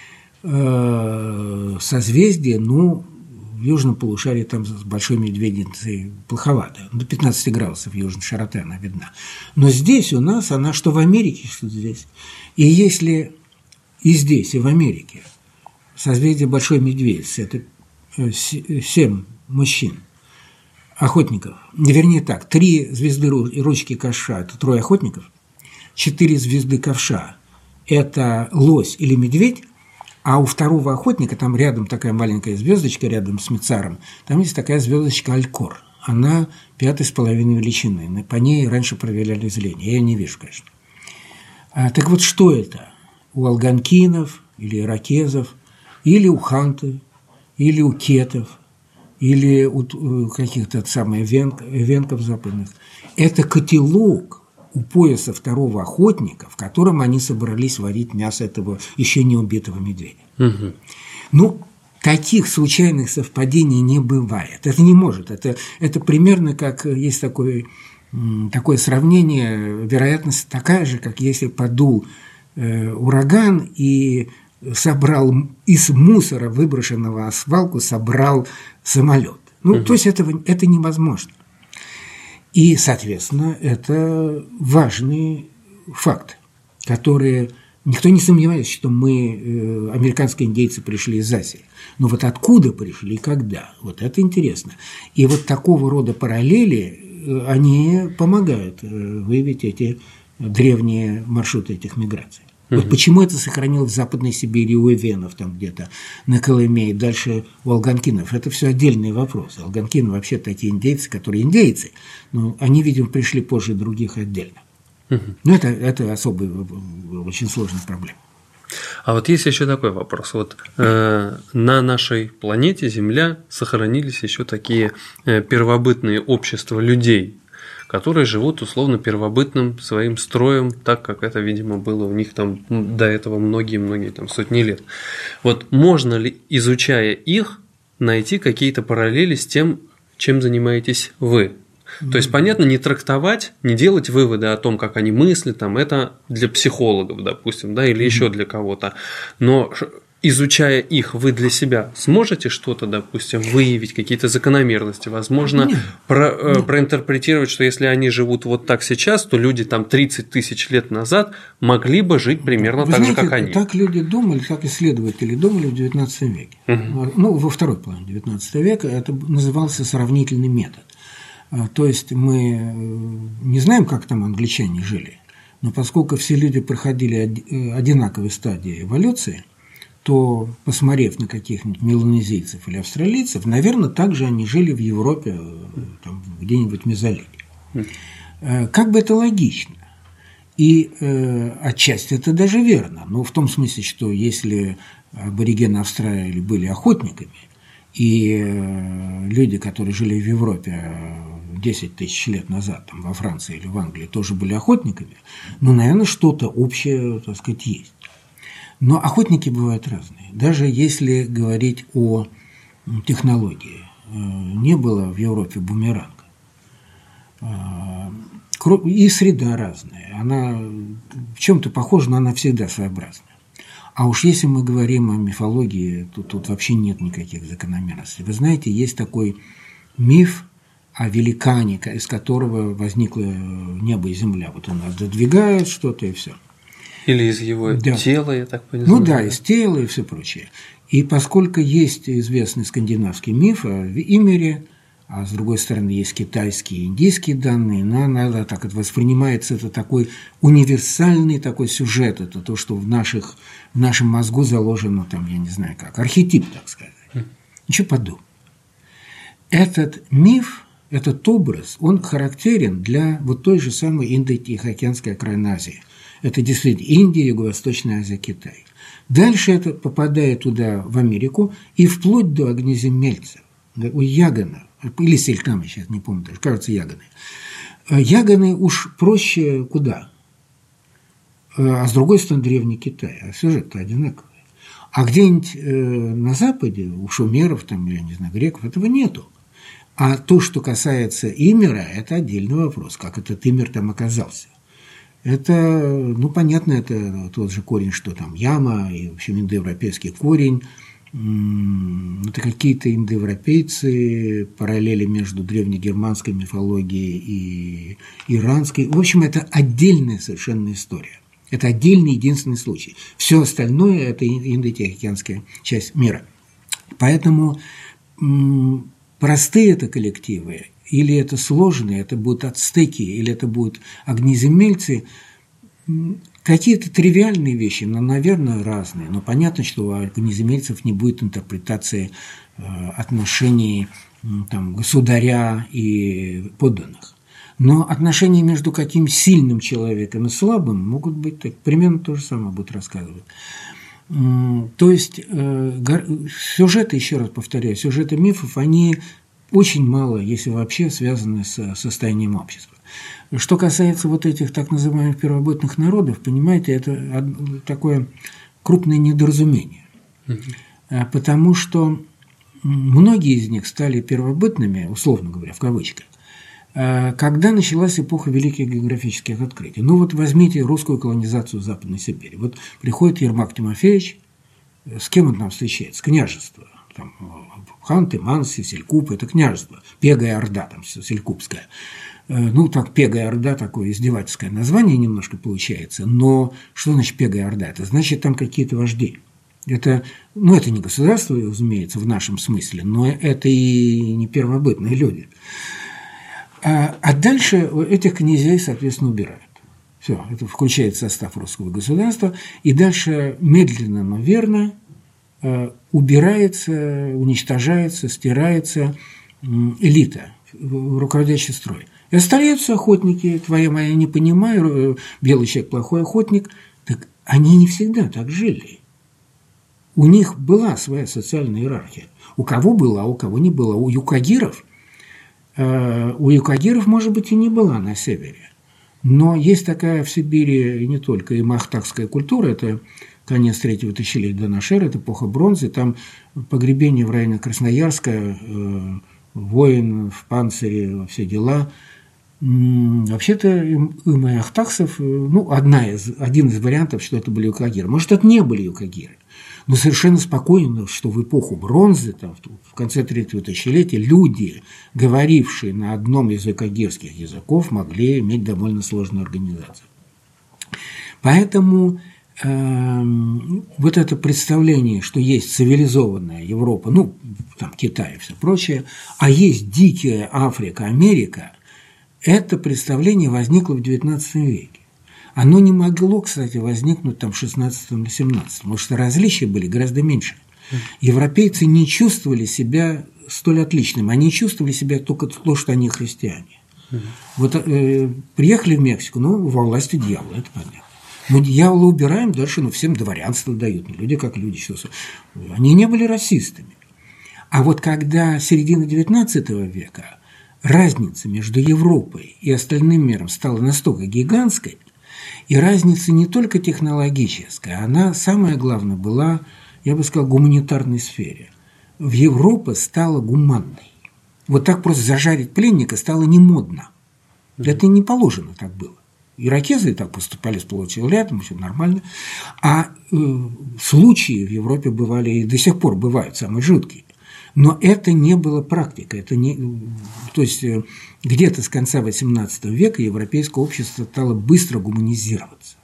Созвездие, ну, в южном полушарии там с большой медведицей плоховато. До пятнадцати градусов южной широты она видна. Но здесь у нас она что в Америке, что здесь. И если и здесь, и в Америке созвездие большой медведицы – это семь мужчин, охотников. Вернее так, три звезды ручки ковша – это трое охотников, четыре звезды ковша – это лось или медведь, а у второго охотника, там рядом такая маленькая звездочка, рядом с Мицаром, там есть такая звездочка Алькор. Она пятой с половиной величины. По ней раньше проверяли зрение. Я ее не вижу, конечно. А, так вот, что это? У алганкинов или иракезов, или у ханты, или у кетов, или у каких-то самых венк, венков западных. Это котелок у пояса второго охотника, в котором они собрались варить мясо этого еще не убитого медведя. Угу. Ну, таких случайных совпадений не бывает. Это не может. Это, это примерно как есть такое, такое сравнение, вероятность такая же, как если подул э, ураган и собрал из мусора, выброшенного в свалку, собрал самолет. Ну, угу. То есть это, это невозможно. И, соответственно, это важный факт, который никто не сомневается, что мы, американские индейцы, пришли из Азии. Но вот откуда пришли и когда? Вот это интересно. И вот такого рода параллели, они помогают выявить эти древние маршруты этих миграций. Вот почему это сохранилось в Западной Сибири у эвенов, там где-то на Колыме и дальше у алганкинов, это все отдельные вопросы. Алганкины вообще такие индейцы, которые индейцы, но они, видимо, пришли позже других отдельно. Но это, это особая, очень сложная проблема. А вот есть еще такой вопрос. Вот э, на нашей планете Земля сохранились еще такие э, первобытные общества людей, которые живут условно первобытным своим строем, так как это, видимо, было у них там до этого многие-многие там сотни лет. Вот можно ли, изучая их, найти какие-то параллели с тем, чем занимаетесь вы? То есть, понятно, не трактовать, не делать выводы о том, как они мыслят, там, это для психологов, допустим, да, или еще для кого-то. Но изучая их, вы для себя сможете что-то, допустим, выявить, какие-то закономерности, возможно, нет, про, нет. проинтерпретировать, что если они живут вот так сейчас, то люди там тридцать тысяч лет назад могли бы жить примерно Вы так знаете, же, как они. Так люди думали, так исследователи думали в девятнадцатом веке. Угу. Ну, во второй половине девятнадцатого века это назывался сравнительный метод. То есть мы не знаем, как там англичане жили, но поскольку все люди проходили одинаковые стадии эволюции, то, посмотрев на каких-нибудь меланезийцев или австралийцев, наверное, также они жили в Европе, там, где-нибудь в Мезолите. Как бы это логично. И э, отчасти это даже верно. Но в том смысле, что если аборигены Австралии были охотниками, и э, люди, которые жили в Европе десять тысяч лет назад, там, во Франции или в Англии, тоже были охотниками, ну, наверное, что-то общее, так сказать, есть. Но охотники бывают разные. Даже если говорить о технологии, не было в Европе бумеранга. И среда разная. Она в чем-то похожа, но она всегда своеобразная. А уж если мы говорим о мифологии, то тут вообще нет никаких закономерностей. Вы знаете, есть такой миф о великане, из которого возникло небо и земля. Вот он задвигает что-то и все. Или из его да. тела, я так понимаю. Ну да, из тела и все прочее. И поскольку есть известный скандинавский миф о Ymir, а с другой стороны есть китайские и индийские данные, но надо так это воспринимается, это такой универсальный такой сюжет, это то, что в, наших, в нашем мозгу заложено, там, я не знаю как, архетип, так сказать. Ничего подобного. Этот миф, этот образ, он характерен для вот той же самой Индо-Тихоокеанской окраины Азии. Это действительно Индия, Юго-Восточная Азия, Китай. Дальше это попадает туда, в Америку, и вплоть до огнеземельцев, у Ягана, или Селькама, сейчас не помню, даже, кажется, Яганы. Яганы уж проще куда? А с другой стороны, Древний Китай, а сюжет-то одинаковый. А где-нибудь на Западе, у шумеров, там, я не знаю, греков, этого нету. А то, что касается Ymira, это отдельный вопрос, как этот Ymir там оказался. Это, ну, понятно, это тот же корень, что там яма, и, в общем, индоевропейский корень. Это какие-то индоевропейцы, параллели между древнегерманской мифологией и иранской. В общем, это отдельная совершенно история. Это отдельный единственный случай. Все остальное – это индо-тихоокеанская часть мира. Поэтому простые это коллективы или это сложные, это будут ацтеки, или это будут огнеземельцы, какие-то тривиальные вещи, но, наверное, разные. Но понятно, что у огнеземельцев не будет интерпретации отношений там, государя и подданных. Но отношения между каким сильным человеком и слабым могут быть так, примерно то же самое будут рассказывать. То есть сюжеты, еще раз повторяю, сюжеты мифов, они очень мало, если вообще, связаны с состоянием общества. Что касается вот этих так называемых первобытных народов, понимаете, это такое крупное недоразумение. Mm-hmm. Потому что многие из них стали первобытными, условно говоря, в кавычках, когда началась эпоха великих географических открытий. Ну вот возьмите русскую колонизацию Западной Сибири. Вот приходит Ермак Тимофеевич, с кем он там встречается? Княжество. Там, Ханты, Манси, Селькуп – это княжество. Пегая Орда, там, Селькупская. Ну, так, Пегая Орда, такое издевательское название немножко получается, но что значит Пегая Орда? Это значит, там какие-то вожди. Это, ну, это не государство, разумеется, в нашем смысле, но это и не первобытные люди. А, а дальше этих князей, соответственно, убирают. Все, это включает состав русского государства, и дальше медленно, но верно убирается, уничтожается, стирается элита, руководящий строй. И остаются охотники, твоя моя, не понимаю, белый человек плохой охотник, так они не всегда так жили. У них была своя социальная иерархия. У кого была, у кого не была. У юкагиров, у юкагиров, может быть, и не была на севере. Но есть такая в Сибири, и не только, и махтагская культура, это конец третьего тысячелетия до нашей эры, это эпоха бронзы, там погребение в районе Красноярска, воин в панцире, все дела. Вообще-то имя ахтаксов, ну, одна из, один из вариантов, что это были юкагиры. Может, это не были юкагиры, но совершенно спокойно, что в эпоху бронзы, там, в конце третьего тысячелетия, люди, говорившие на одном из юкагирских языков, могли иметь довольно сложную организацию. Поэтому э, вот это представление, что есть цивилизованная Европа, ну, там, Китай и все прочее, а есть дикая Африка, Америка, это представление возникло в девятнадцатом веке. Оно не могло, кстати, возникнуть там в шестнадцатом или семнадцатом, потому что различия были гораздо меньше. Европейцы не чувствовали себя столь отличными, они чувствовали себя только то, что они христиане. Вот э, приехали в Мексику, ну, во власти дьявола, это понятно. Мы дьявола убираем, дальше ну, всем дворянство дают, ну, люди как люди. Что... Они не были расистами. А вот когда середина девятнадцатого века разница между Европой и остальным миром стала настолько гигантской, и разница не только технологическая, она, самое главное, была, я бы сказал, в гуманитарной сфере. В Европе стала гуманной. Вот так просто зажарить пленника стало не модно. Это не положено так было. Иракезы так поступали с получеловеком, все нормально. А э, случаи в Европе бывали и до сих пор бывают самые жуткие. Но это не было практикой. Это не, то есть где-то с конца восемнадцатого века европейское общество стало быстро гуманизироваться.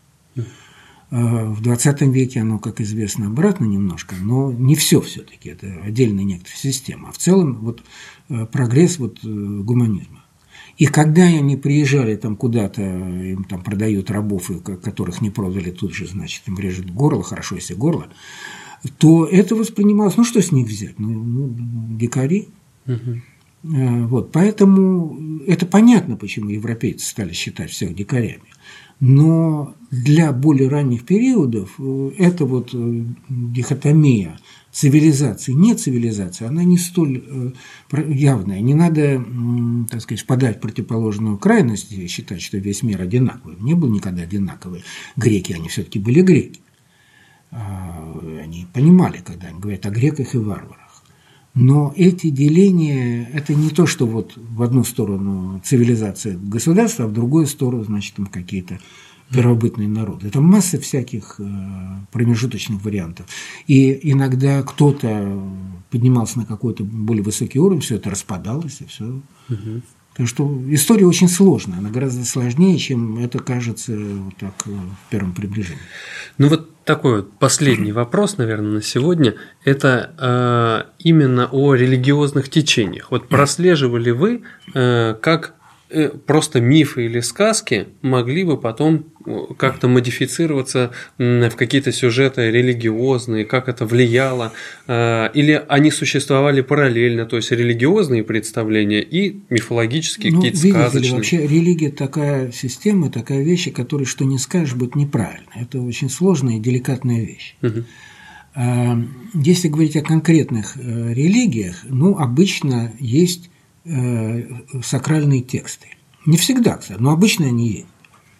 В двадцатом веке оно, как известно, обратно немножко, но не все все-таки. Это отдельная некоторая система. А в целом вот, прогресс вот, гуманизма. И когда они приезжали там куда-то, им там продают рабов, которых не продали, тут же, значит, им режут горло, хорошо, если горло, то это воспринималось, ну что с них взять, ну, ну дикари. Угу. Вот, поэтому это понятно, почему европейцы стали считать всех дикарями. Но для более ранних периодов эта вот дихотомия цивилизации, не цивилизации, она не столь явная. Не надо, так сказать, впадать в противоположную крайность и считать, что весь мир одинаковый. Не был никогда одинаковый. Греки, они все-таки были греки. Они понимали, когда они говорят о греках и варварах. Но эти деления – это не то, что вот в одну сторону цивилизация государства, а в другую сторону, значит, там какие-то первобытные народы. Это масса всяких промежуточных вариантов. И иногда кто-то поднимался на какой-то более высокий уровень, все это распадалось, и все. Угу. Так что история очень сложная, она гораздо сложнее, чем это кажется вот так в первом приближении. Ну вот такой вот последний вопрос, наверное, на сегодня. Это э, именно о религиозных течениях. Вот прослеживали вы, э, как э, просто мифы или сказки могли бы потом как-то модифицироваться в какие-то сюжеты религиозные, как это влияло, э, или они существовали параллельно, то есть религиозные представления и мифологические, ну, какие-то видите сказочные. Ли, вообще религия такая система, такая вещь, которой что не скажешь, будет неправильно. Это очень сложная и деликатная вещь. Угу. Если говорить о конкретных религиях, ну, обычно есть сакральные тексты. Не всегда, кстати, но обычно они есть.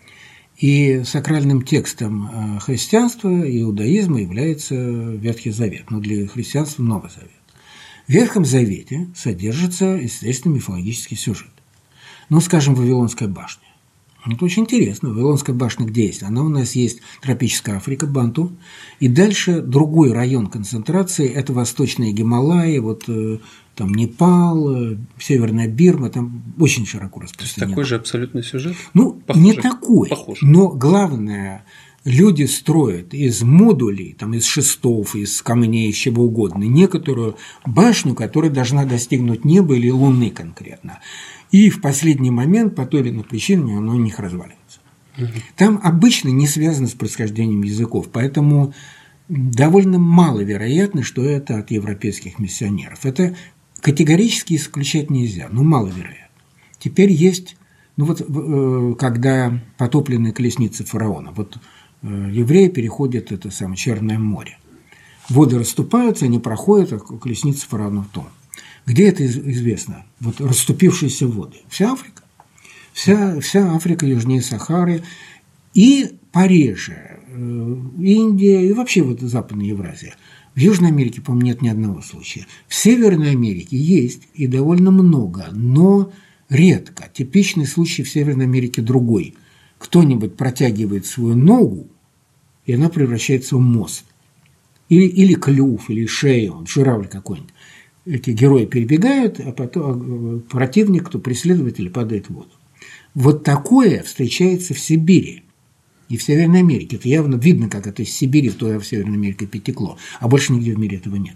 И сакральным текстом христианства и иудаизма является Ветхий Завет, но для христианства Новый Завет. В Ветхом Завете содержится, естественно, мифологический сюжет. Ну, скажем, Вавилонская башня. Это очень интересно. Вавилонская башня где есть? Она у нас есть тропическая Африка, Банту. И дальше другой район концентрации – это Восточные Гималаи, вот там Непал, Северная Бирма, там очень широко распространено. Такой же абсолютный сюжет? Ну, Похоже. Не такой, Похоже. Но главное, люди строят из модулей, там, из шестов, из камней, из чего угодно, некоторую башню, которая должна достигнуть неба или Луны конкретно. И в последний момент по той или иной причине оно у них разваливается. Угу. Там обычно не связано с происхождением языков, поэтому довольно маловероятно, что это от европейских миссионеров. Это категорически исключать нельзя, но маловероятно. Теперь есть, ну вот, когда потоплены колесницы фараона, вот евреи переходят это самое Черное море. Воды расступаются, они проходят, а колесница фараона в том. Где это известно? Вот расступившиеся воды. Вся Африка. Вся, вся Африка южнее Сахары и пореже Индия и вообще вот Западная Евразия. В Южной Америке, по-моему, нет ни одного случая. В Северной Америке есть и довольно много, но редко. Типичный случай в Северной Америке другой. Кто-нибудь протягивает свою ногу, и она превращается в мост. Или, или клюв, или шею, журавль какой-нибудь. Эти герои перебегают, а потом противник, кто преследователь, падает в воду. Вот такое встречается в Сибири и в Северной Америке. Это явно видно, как это из Сибири в той в Северной Америке потекло, а больше нигде в мире этого нет.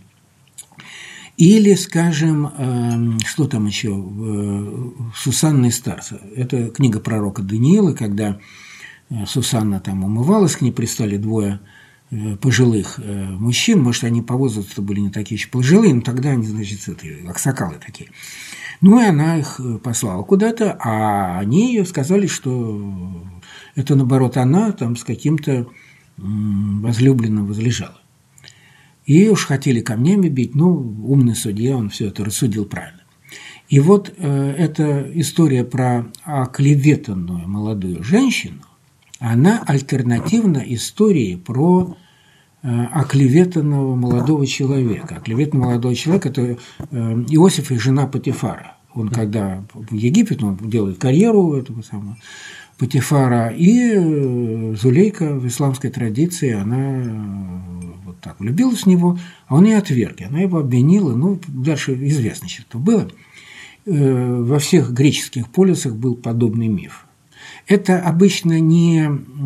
Или, скажем, что там еще, Сусанна и Старца. Это книга пророка Даниила, когда Сусанна там умывалась, к ней пристали двое пожилых мужчин, может, они по возрасту были не такие еще пожилые, но тогда они, значит, это, аксакалы такие. Ну, и она их послала куда-то, а они сказали, что это, наоборот, она там с каким-то возлюбленным возлежала. И уж хотели камнями бить, но умный судья, он все это рассудил правильно. И вот э, эта история про оклеветанную молодую женщину, она альтернативна истории про э, оклеветанного молодого человека. Оклеветанного молодого человека – это э, Иосиф и жена Потифара. Он когда в Египет, он делает карьеру этого самого Потифара, и Зулейка в исламской традиции, она вот так влюбилась в него, а он ее отверг, она его обвинила, ну, дальше известно, что было. Во всех греческих полисах был подобный миф. Это обычно не,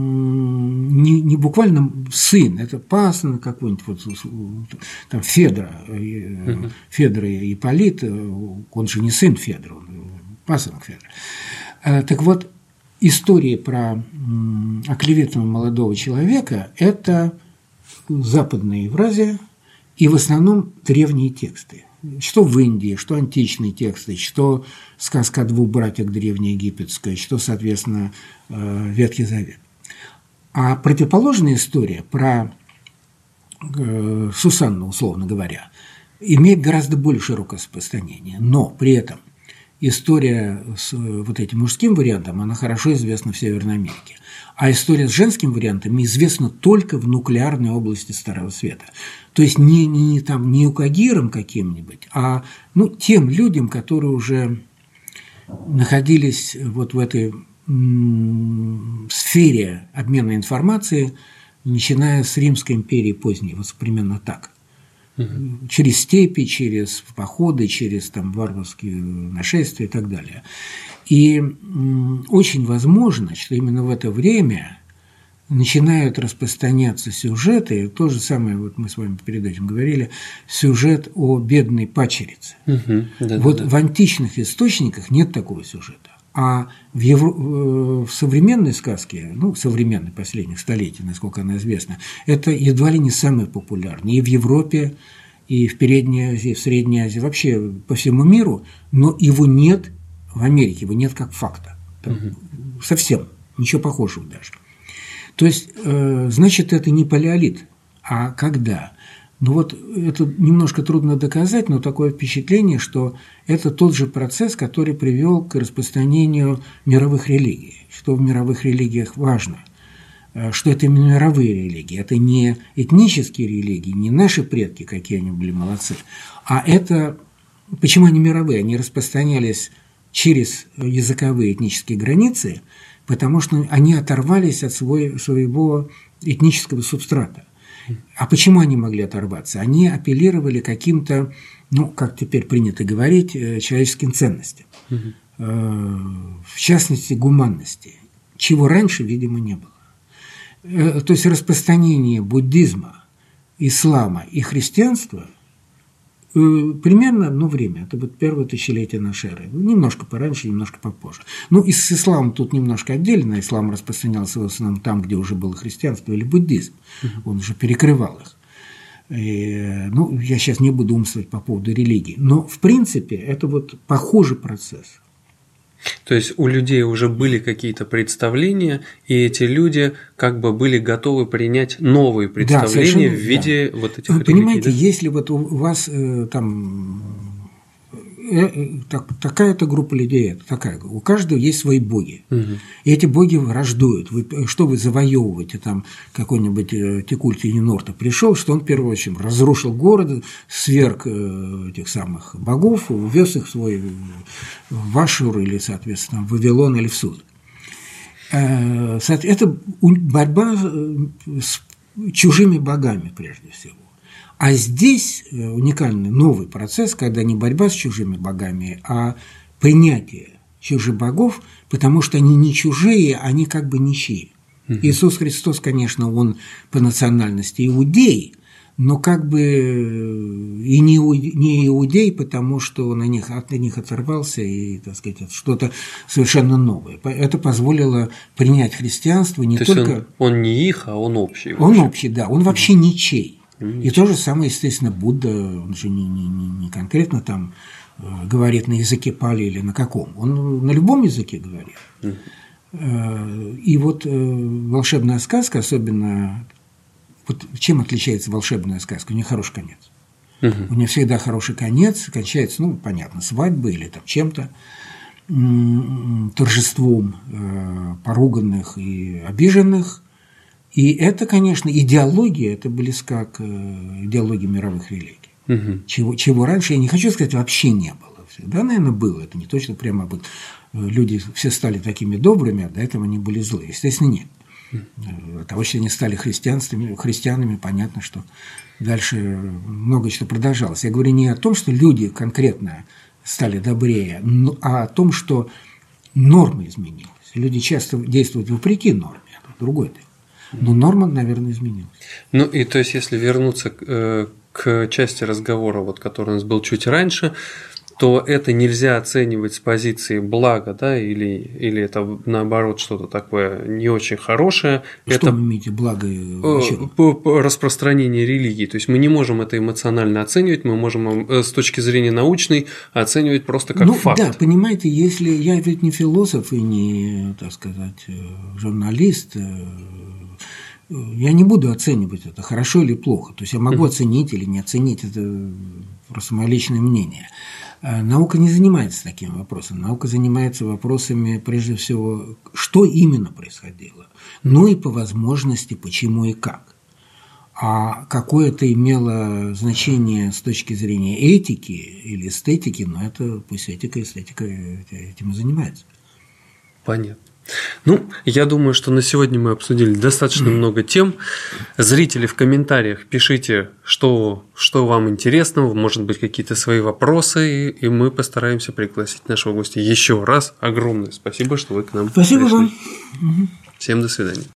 не, не буквально сын, это пасынок какой-нибудь, вот, там Федра, uh-huh. Федра и Ипполит, он же не сын Федра, он пасынок Федра. Так вот, истории про оклеветанного молодого человека – это Западная Евразия и в основном древние тексты. Что в Индии, что античные тексты, что сказка о двух братьях древнеегипетская, что, соответственно, Ветхий Завет. А противоположная история про Сусанну, условно говоря, имеет гораздо более широкое распространение. Но при этом история с вот этим мужским вариантом, она хорошо известна в Северной Америке. А история с женским вариантом известна только в нуклеарной области Старого Света. То есть не, не, там, не укагирам каким-нибудь, а ну, тем людям, которые уже находились вот в этой м- сфере обмена информацией, начиная с Римской империи поздней, вот примерно так. Угу. Через степи, через походы, через там, варварские нашествия и так далее. И м- очень возможно, что именно в это время начинают распространяться сюжеты, то же самое, вот мы с вами перед этим говорили, сюжет о бедной падчерице. Угу, да, вот да, да. в античных источниках нет такого сюжета. А в, евро... в современной сказке, ну, современной последних столетий, насколько она известна, это едва ли не самое популярное. И в Европе, и в Передней Азии, и в Средней Азии, вообще по всему миру, но его нет в Америке, его нет как факта. Угу. Совсем, ничего похожего даже. То есть, э, значит, это не палеолит, а когда? Ну вот это немножко трудно доказать, но такое впечатление, что это тот же процесс, который привел к распространению мировых религий. Что в мировых религиях важно? Что это именно мировые религии. Это не этнические религии, не наши предки, какие они были молодцы, а это… Почему они мировые? Они распространялись через языковые этнические границы, потому что они оторвались от свой, своего этнического субстрата. А почему они могли оторваться? Они апеллировали каким-то, ну, как теперь принято говорить, человеческим ценностям. Угу. В частности, гуманности, чего раньше, видимо, не было. То есть распространение буддизма, ислама и христианства примерно одно время, это вот первое тысячелетие нашей эры, немножко пораньше, немножко попозже. Ну, и с исламом тут немножко отдельно, ислам распространялся в основном там, где уже было христианство или буддизм, угу. Он уже перекрывал их. И, ну, я сейчас не буду умствовать по поводу религии, но, в принципе, это вот похожий процесс. То есть у людей уже были какие-то представления, и эти люди как бы были готовы принять новые представления, да, в виде, да, вот этих религий. Понимаете, да? Если вот у вас э, там э, так, такая-то группа людей, такая, у каждого есть свои боги, угу. И эти боги враждуют. Вы, что вы завоевываете, там какой-нибудь э, Текуль-Тенинорта пришел, что он в первую очередь разрушил город, сверг э, этих самых богов, увез их в свой в Ашур или, соответственно, в Вавилон или в Суд. Э, это борьба с чужими богами прежде всего. А здесь уникальный новый процесс, когда не борьба с чужими богами, а принятие чужих богов, потому что они не чужие, они как бы ничьи. Угу. Иисус Христос, конечно, он по национальности иудей, но как бы и не иудей, потому что на них, от них оторвался и, так сказать, что-то совершенно новое. Это позволило принять христианство не То только… есть он, он не их, а он общий. Он вообще. общий, да, он вообще ничей. Ничего. И то же самое, естественно, Будда, он же не, не, не конкретно там э, говорит на языке пали или на каком, он на любом языке говорит. Mm. Э, и вот э, волшебная сказка, особенно, вот чем отличается волшебная сказка? У нее хороший конец. Mm-hmm. У нее всегда хороший конец, кончается, ну, понятно, свадьбой или там чем-то, э, торжеством э, поруганных и обиженных. И это, конечно, идеология, это близка к идеологии мировых религий. Угу. Чего, чего раньше, я не хочу сказать, вообще не было. Всегда, наверное, было. Это не точно прямо вот люди все стали такими добрыми, а до этого они были злые. Естественно, нет. Угу. От того, что они стали христианствами, христианами, понятно, что дальше много чего продолжалось. Я говорю не о том, что люди конкретно стали добрее, а о том, что норма изменилась. Люди часто действуют вопреки норме, это другой-то. Но норма, наверное, изменилась. Ну и то есть, если вернуться к, э, к части разговора, вот, который у нас был чуть раньше, то это нельзя оценивать с позиции блага, да, или, или это наоборот что-то такое не очень хорошее. Что это вы имеете благо? По, по распространение религии. То есть мы не можем это эмоционально оценивать, мы можем с точки зрения научной оценивать просто как ну, факт. Да, понимаете, если я ведь не философ и не, так сказать, журналист, я не буду оценивать это, хорошо или плохо. То есть я могу mm-hmm. оценить или не оценить, это просто мое личное мнение. Наука не занимается таким вопросом. Наука занимается вопросами, прежде всего, что именно происходило, ну и по возможности, почему и как. А какое это имело значение с точки зрения этики или эстетики, ну это пусть этика и эстетика этим и занимается. Понятно. Ну, я думаю, что на сегодня мы обсудили достаточно много тем. Зрители, в комментариях пишите, что, что вам интересно, может быть, какие-то свои вопросы, и мы постараемся пригласить нашего гостя еще раз. Огромное спасибо, что вы к нам спасибо пришли. Вам. Всем до свидания.